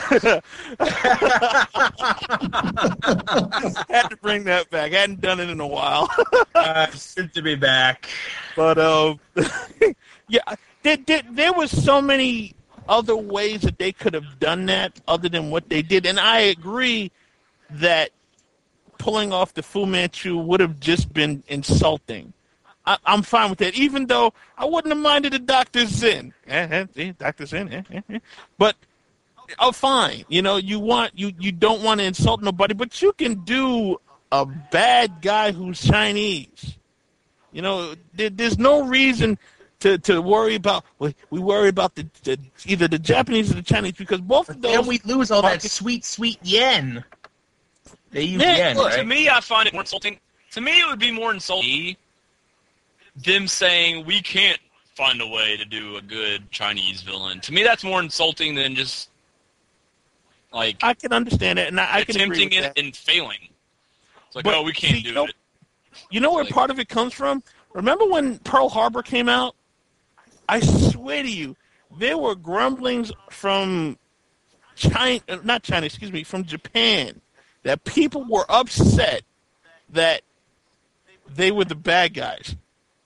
Had to bring that back. Hadn't done it in a while. Good to be back. But, yeah, there was so many other ways that they could have done that other than what they did. And I agree that pulling off the Fu Manchu would have just been insulting. I'm fine with that, even though I wouldn't have minded the Dr. Zen. Dr. Zen, But, fine. You don't want to insult nobody, but you can do a bad guy who's Chinese. There's no reason to worry about. We worry about the either the Japanese or the Chinese, because both of those. And we lose all that sweet yen. They use yen, look, right? To me, I find it more insulting. To me, it would be more insulting them saying we can't find a way to do a good Chinese villain. To me, that's more insulting than just like I can understand it, and I can agree attempting with it that. and failing. It's like, But we can't do it. You know where part of it comes from? Remember when Pearl Harbor came out? I swear to you, there were grumblings from from Japan, that people were upset that they were the bad guys.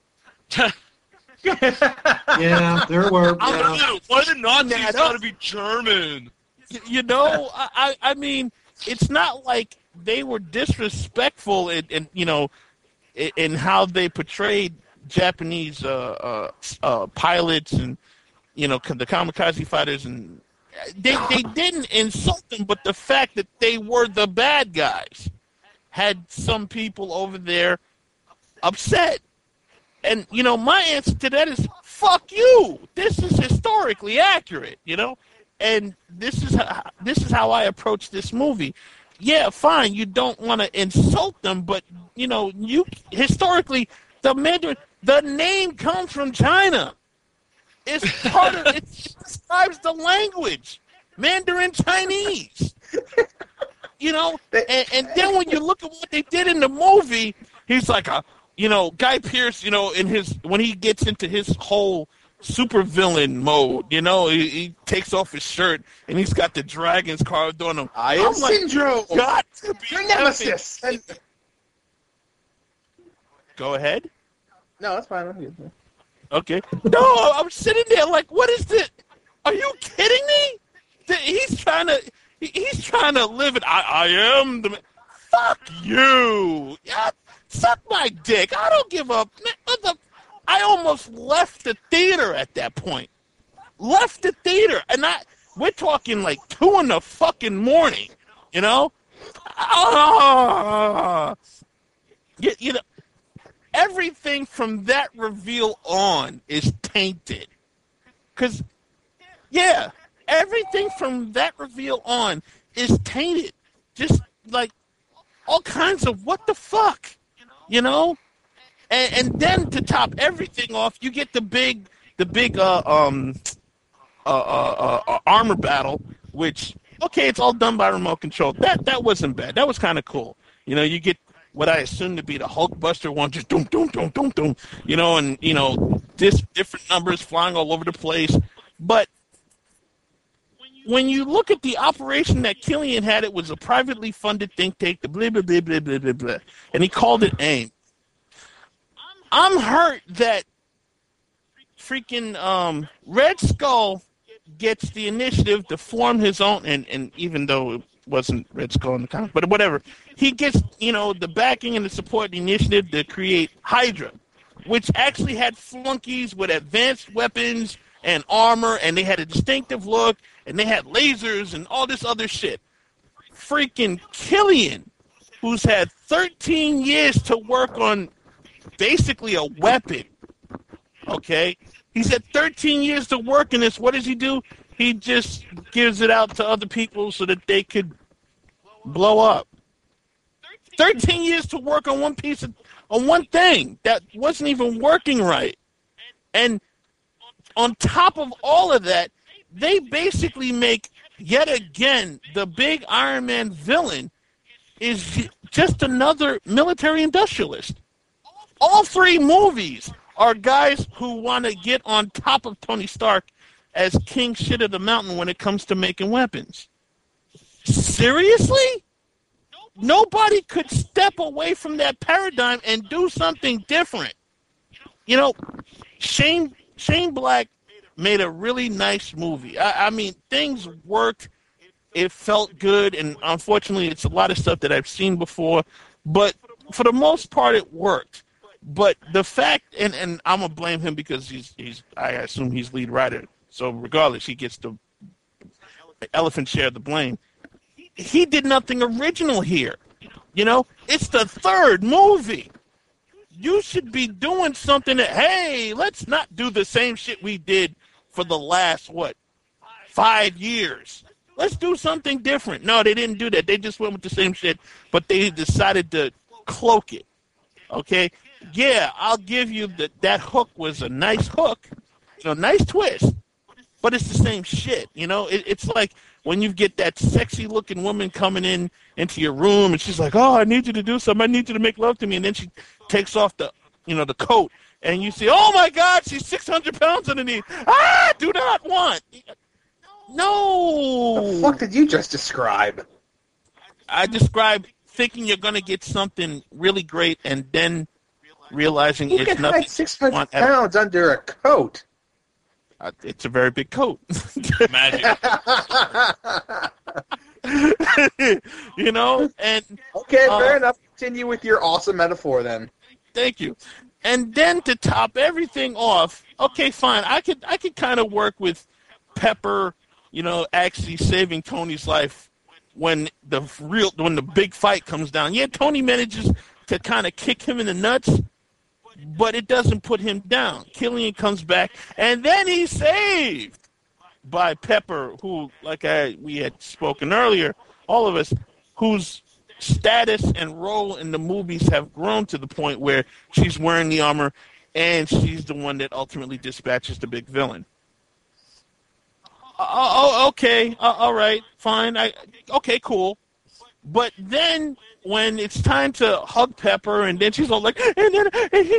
Yeah, there were. Why the Nazis got to be German? I mean, it's not like they were disrespectful in how they portrayed Japanese pilots and the kamikaze fighters, and they didn't insult them, but the fact that they were the bad guys had some people over there upset. And, my answer to that is, fuck you. This is historically accurate, And this is how I approach this movie. Yeah, fine, you don't want to insult them, but, you historically, the Mandarin, the name comes from China. It's part of, it describes the language. Mandarin Chinese. And then when you look at what they did in the movie, he's like Guy Pearce, when he gets into his whole supervillain mode, he takes off his shirt and he's got the dragons carved on him. I am Syndrome. Got to be Your nemesis. Go ahead. No, that's fine. I'm good. Okay. No, I'm sitting there like, what is this? Are you kidding me? He's trying to. He's trying to live it. I am the man. Fuck you. Yeah, suck my dick. I don't give up. I almost left the theater at that point. Left the theater. And we're talking like 2 in the fucking morning, you know? You know, everything from that reveal on is tainted. Because, yeah, everything from that reveal on is tainted. Just like all kinds of what the fuck, you know? And then to top everything off, you get the big armor battle, which, okay, it's all done by remote control. That wasn't bad. That was kind of cool. You know, you get what I assume to be the Hulkbuster one, just doom, doom, doom, doom, doom, you know, and, you know, different numbers flying all over the place. But when you look at the operation that Killian had, it was a privately funded think tank, the blah, blah, blah, blah, blah, blah, blah, and he called it AIM. I'm hurt that freaking Red Skull gets the initiative to form his own, and even though it wasn't Red Skull in the comic, but whatever, he gets, you know, the backing and the support, the initiative to create Hydra, which actually had flunkies with advanced weapons and armor, and they had a distinctive look, and they had lasers and all this other shit. Freaking Killian, who's had 13 years to work on basically a weapon, okay? He's had 13 years to work in this. What does he do? He just gives it out to other people so that they could blow up. 13 years to work on on one thing that wasn't even working right. And on top of all of that, they basically make, yet again, the big Iron Man villain is just another military industrialist. All 3 movies are guys who want to get on top of Tony Stark as king shit of the mountain when it comes to making weapons. Seriously? Nobody could step away from that paradigm and do something different. You know, Shane Black made a really nice movie. I mean, things worked. It felt good, and unfortunately, it's a lot of stuff that I've seen before. But for the most part, it worked. But the fact, and I'm gonna blame him because I assume he's lead writer. So regardless, he gets the elephant share of the blame. He did nothing original here. You know, it's the 3rd movie. You should be doing something that, hey, let's not do the same shit we did for the last 5 years. Let's do something different. No, they didn't do that. They just went with the same shit, but they decided to cloak it. Okay. Yeah, I'll give you that hook was a nice hook, you know, nice twist, but it's the same shit, you know. It's like when you get that sexy-looking woman coming into your room, and she's like, "Oh, I need you to do something. I need you to make love to me," and then she takes off the coat, and you see, "Oh my God, she's 600 pounds underneath." Ah, do not want. No. The fuck did you just describe? I described thinking you're gonna get something really great, and then realizing you it's can nothing. hide 600 pounds under a coat. It's a very big coat. Magic. You know, and okay, fair enough. Continue with your awesome metaphor then. Thank you. And then to top everything off, okay, fine. I could kind of work with Pepper, you know, actually saving Tony's life when the big fight comes down. Yeah, Tony manages to kind of kick him in the nuts, but it doesn't put him down. Killian comes back, and then he's saved by Pepper, who, like we had spoken earlier, all of us, whose status and role in the movies have grown to the point where she's wearing the armor, and she's the one that ultimately dispatches the big villain. Okay, all right, fine. Okay, cool. But then when it's time to hug Pepper, and then she's all like, and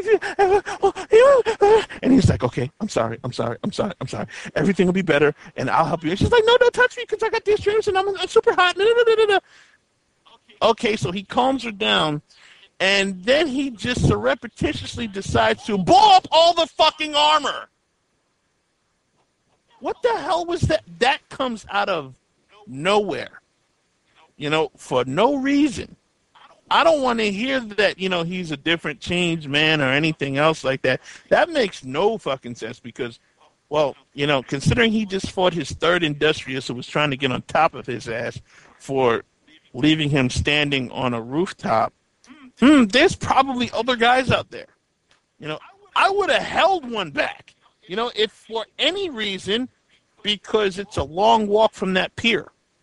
he's like, okay, I'm sorry. Everything will be better, and I'll help you. And she's like, no, don't touch me because I got these dreams, and I'm super hot. Okay, so he calms her down, and then he just surreptitiously decides to blow up all the fucking armor. What the hell was that? That comes out of nowhere. for no reason. I don't want to hear that, he's a different changed man or anything else like that. That makes no fucking sense because, well, considering he just fought his third Industrious who was trying to get on top of his ass for leaving him standing on a rooftop, there's probably other guys out there. I would have held one back, if for any reason, because it's a long walk from that pier.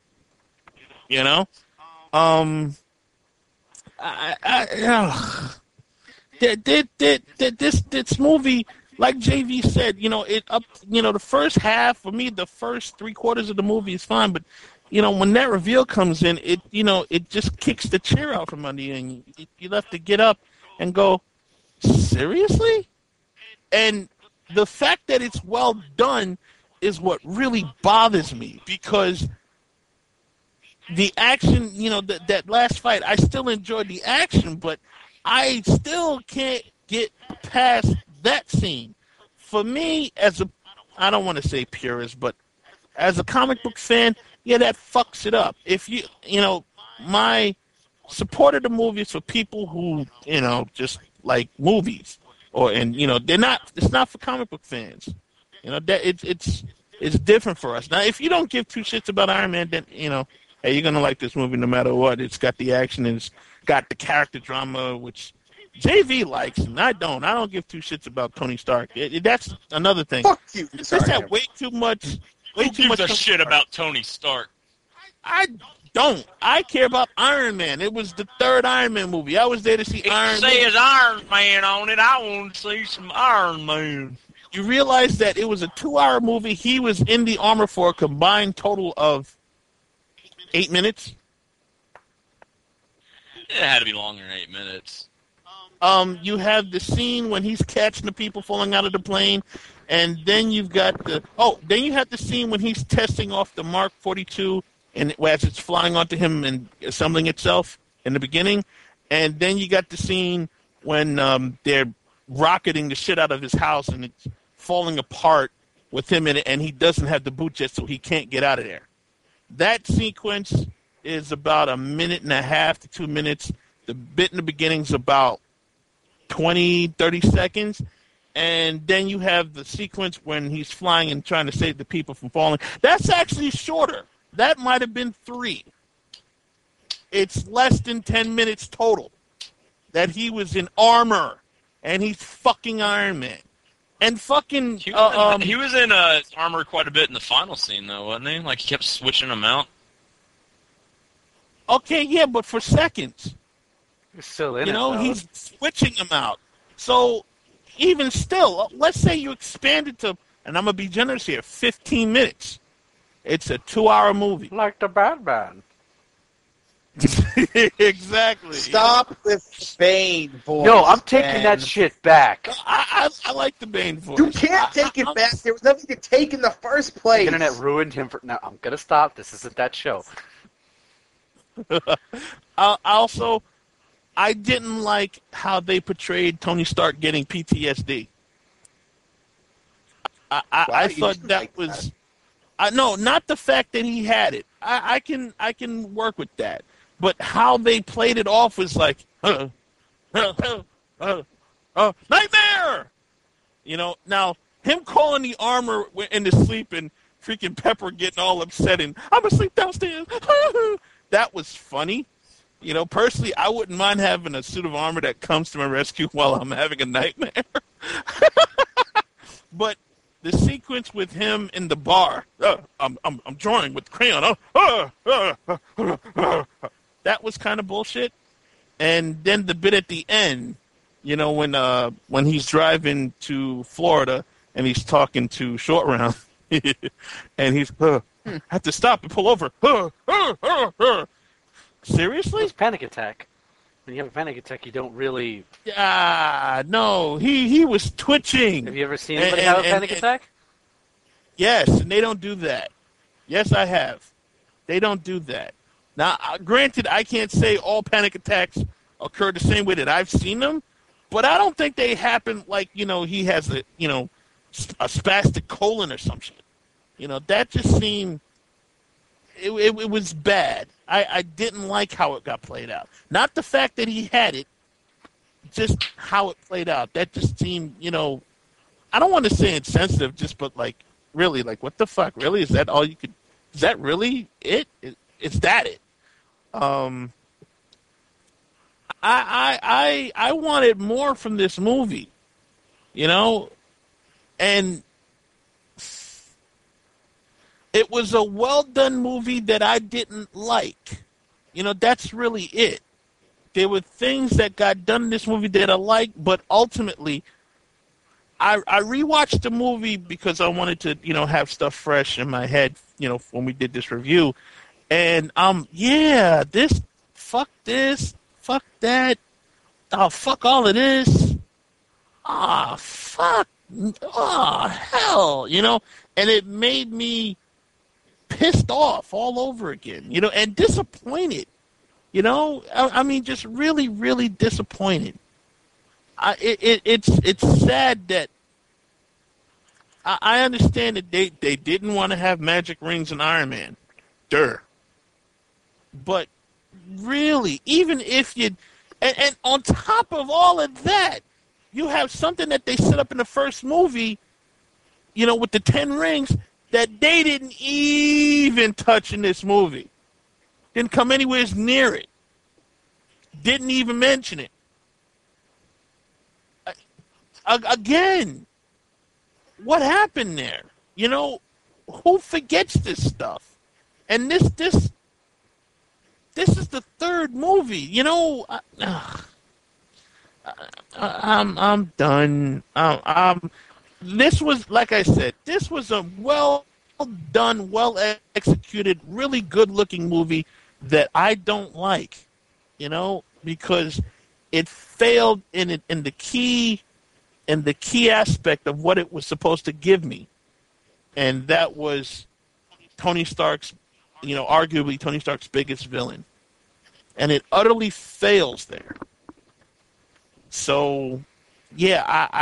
This movie, like JV said, the first half for me, the first 3/4 of the movie is fine, but when that reveal comes in, it just kicks the chair out from under you, and you have to get up and go, seriously? And the fact that it's well done is what really bothers me, because the action, that last fight, I still enjoyed the action, but I still can't get past that scene. For me, I don't want to say purist, but as a comic book fan, yeah, that fucks it up. If my support of the movie is for people who, just like movies, it's not for comic book fans. That it's different for us. Now, if you don't give two shits about Iron Man, then, hey, you're going to like this movie no matter what. It's got the action and it's got the character drama, which JV likes, and I don't. I don't give two shits about Tony Stark. That's another thing. Fuck you. It's just that way too much. Who gives a shit about Tony Stark? I don't. I care about Iron Man. It was the third Iron Man movie. I was there to see Iron Man. It says Iron Man on it. I want to see some Iron Man. You realize that it was a 2-hour movie. He was in the armor for a combined total of 8 minutes. It had to be longer than 8 minutes. You have the scene when he's catching the people falling out of the plane, and then you've got then you have the scene when he's testing off the Mark 42, and as it's flying onto him and assembling itself in the beginning, and then you got the scene when they're rocketing the shit out of his house and it's falling apart with him in it, and he doesn't have the boot jet, so he can't get out of there. That sequence is about 1.5 to 2 minutes. The bit in the beginning is about 20, 30 seconds. And then you have the sequence when he's flying and trying to save the people from falling. That's actually shorter. That might have been 3. It's less than 10 minutes total that he was in armor and he's fucking Iron Man. And fucking... He was in armor quite a bit in the final scene, though, wasn't he? Like, he kept switching them out. Okay, yeah, but for seconds. He's still in it, he's switching them out. So, even still, let's say you expand it to, and I'm going to be generous here, 15 minutes. It's a 2-hour movie. Like the Batman. Exactly. Stop with Bane, boy. No, I'm taking that shit back. I like the Bane voice. You can't take it back. There was nothing to take in the first place. The internet ruined him for... No, I'm going to stop. This isn't that show. Also, I didn't like how they portrayed Tony Stark getting PTSD. I thought that was... No, not the fact that he had it. I can work with that. But how they played it off was like, nightmare! Now, him calling the armor in his sleep and freaking Pepper getting all upset and, I'm asleep downstairs. That was funny. Personally, I wouldn't mind having a suit of armor that comes to my rescue while I'm having a nightmare. But the sequence with him in the bar, I'm drawing with crayon. That was kind of bullshit. And then the bit at the end, when he's driving to Florida and he's talking to Short Round, and he's have to stop and pull over. Seriously? It's panic attack. When you have a panic attack, you don't really... No, he was twitching. Have you ever seen anybody have a panic attack? Yes, and they don't do that. Yes, I have. They don't do that. Now, granted, I can't say all panic attacks occur the same way that I've seen them, but I don't think they happen like, he has a spastic colon or some shit. That just seemed... It was bad. I didn't like how it got played out. Not the fact that he had it, just how it played out. That just seemed, I don't want to say insensitive, but like, really, like, what the fuck? Really? Is that all you could? Is that really it? Is that it? I wanted more from this movie, and it was a well done movie that I didn't like. That's really it. There were things that got done in this movie that I liked, but ultimately, I rewatched the movie because I wanted to, have stuff fresh in my head, when we did this review. And, fuck that, oh, fuck all of this, fuck, hell, and it made me pissed off all over again, and disappointed, I mean, just really, really disappointed. It's sad that I understand that they didn't want to have magic rings in Iron Man, but really, even if you, and on top of all of that, you have something that they set up in the first movie, with the 10 rings that they didn't even touch in this movie. Didn't come anywhere near it. Didn't even mention it. Again, what happened there? Who forgets this stuff? And this is the third movie. I'm done. This was, like I said, this was a well done, well executed, really good looking movie that I don't like, because it failed in the key aspect of what it was supposed to give me, and that was Tony Stark's, arguably Tony Stark's biggest villain, and it utterly fails there. So, yeah,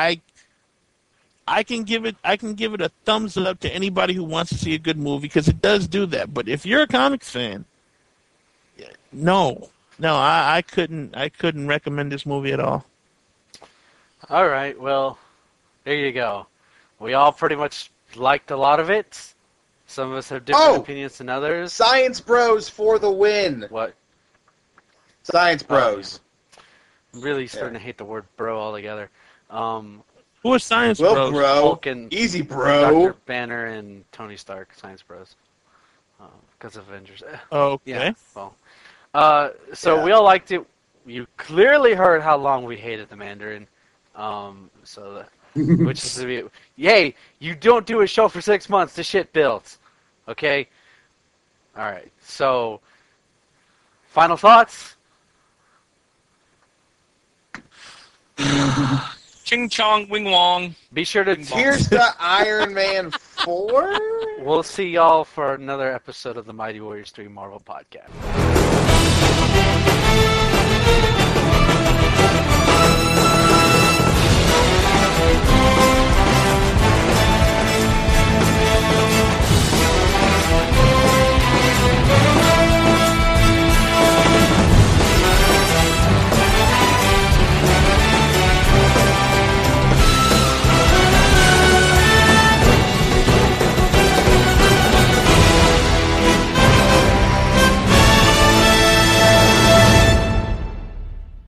I can give it a thumbs up to anybody who wants to see a good movie, because it does do that. But if you're a comics fan, no, I couldn't recommend this movie at all. All right, well, there you go. We all pretty much liked a lot of it. Some of us have different opinions than others. Science Bros for the win. What? Science Bros. I'm really starting to hate the word bro altogether. Who is Science Well, Bros? bro. Hulk and Easy, bro. Dr. Banner and Tony Stark, Science Bros. Because of Avengers. Okay. Yeah, well. We all liked it. You clearly heard how long we hated the Mandarin. Which is, yay, you don't do a show for 6 months, the shit builds. Okay? Alright, so, final thoughts? Ching chong wing wong. Be sure to... Here's the Iron Man 4. We'll see y'all for another episode of the Mighty Warriors 3 Marvel Podcast.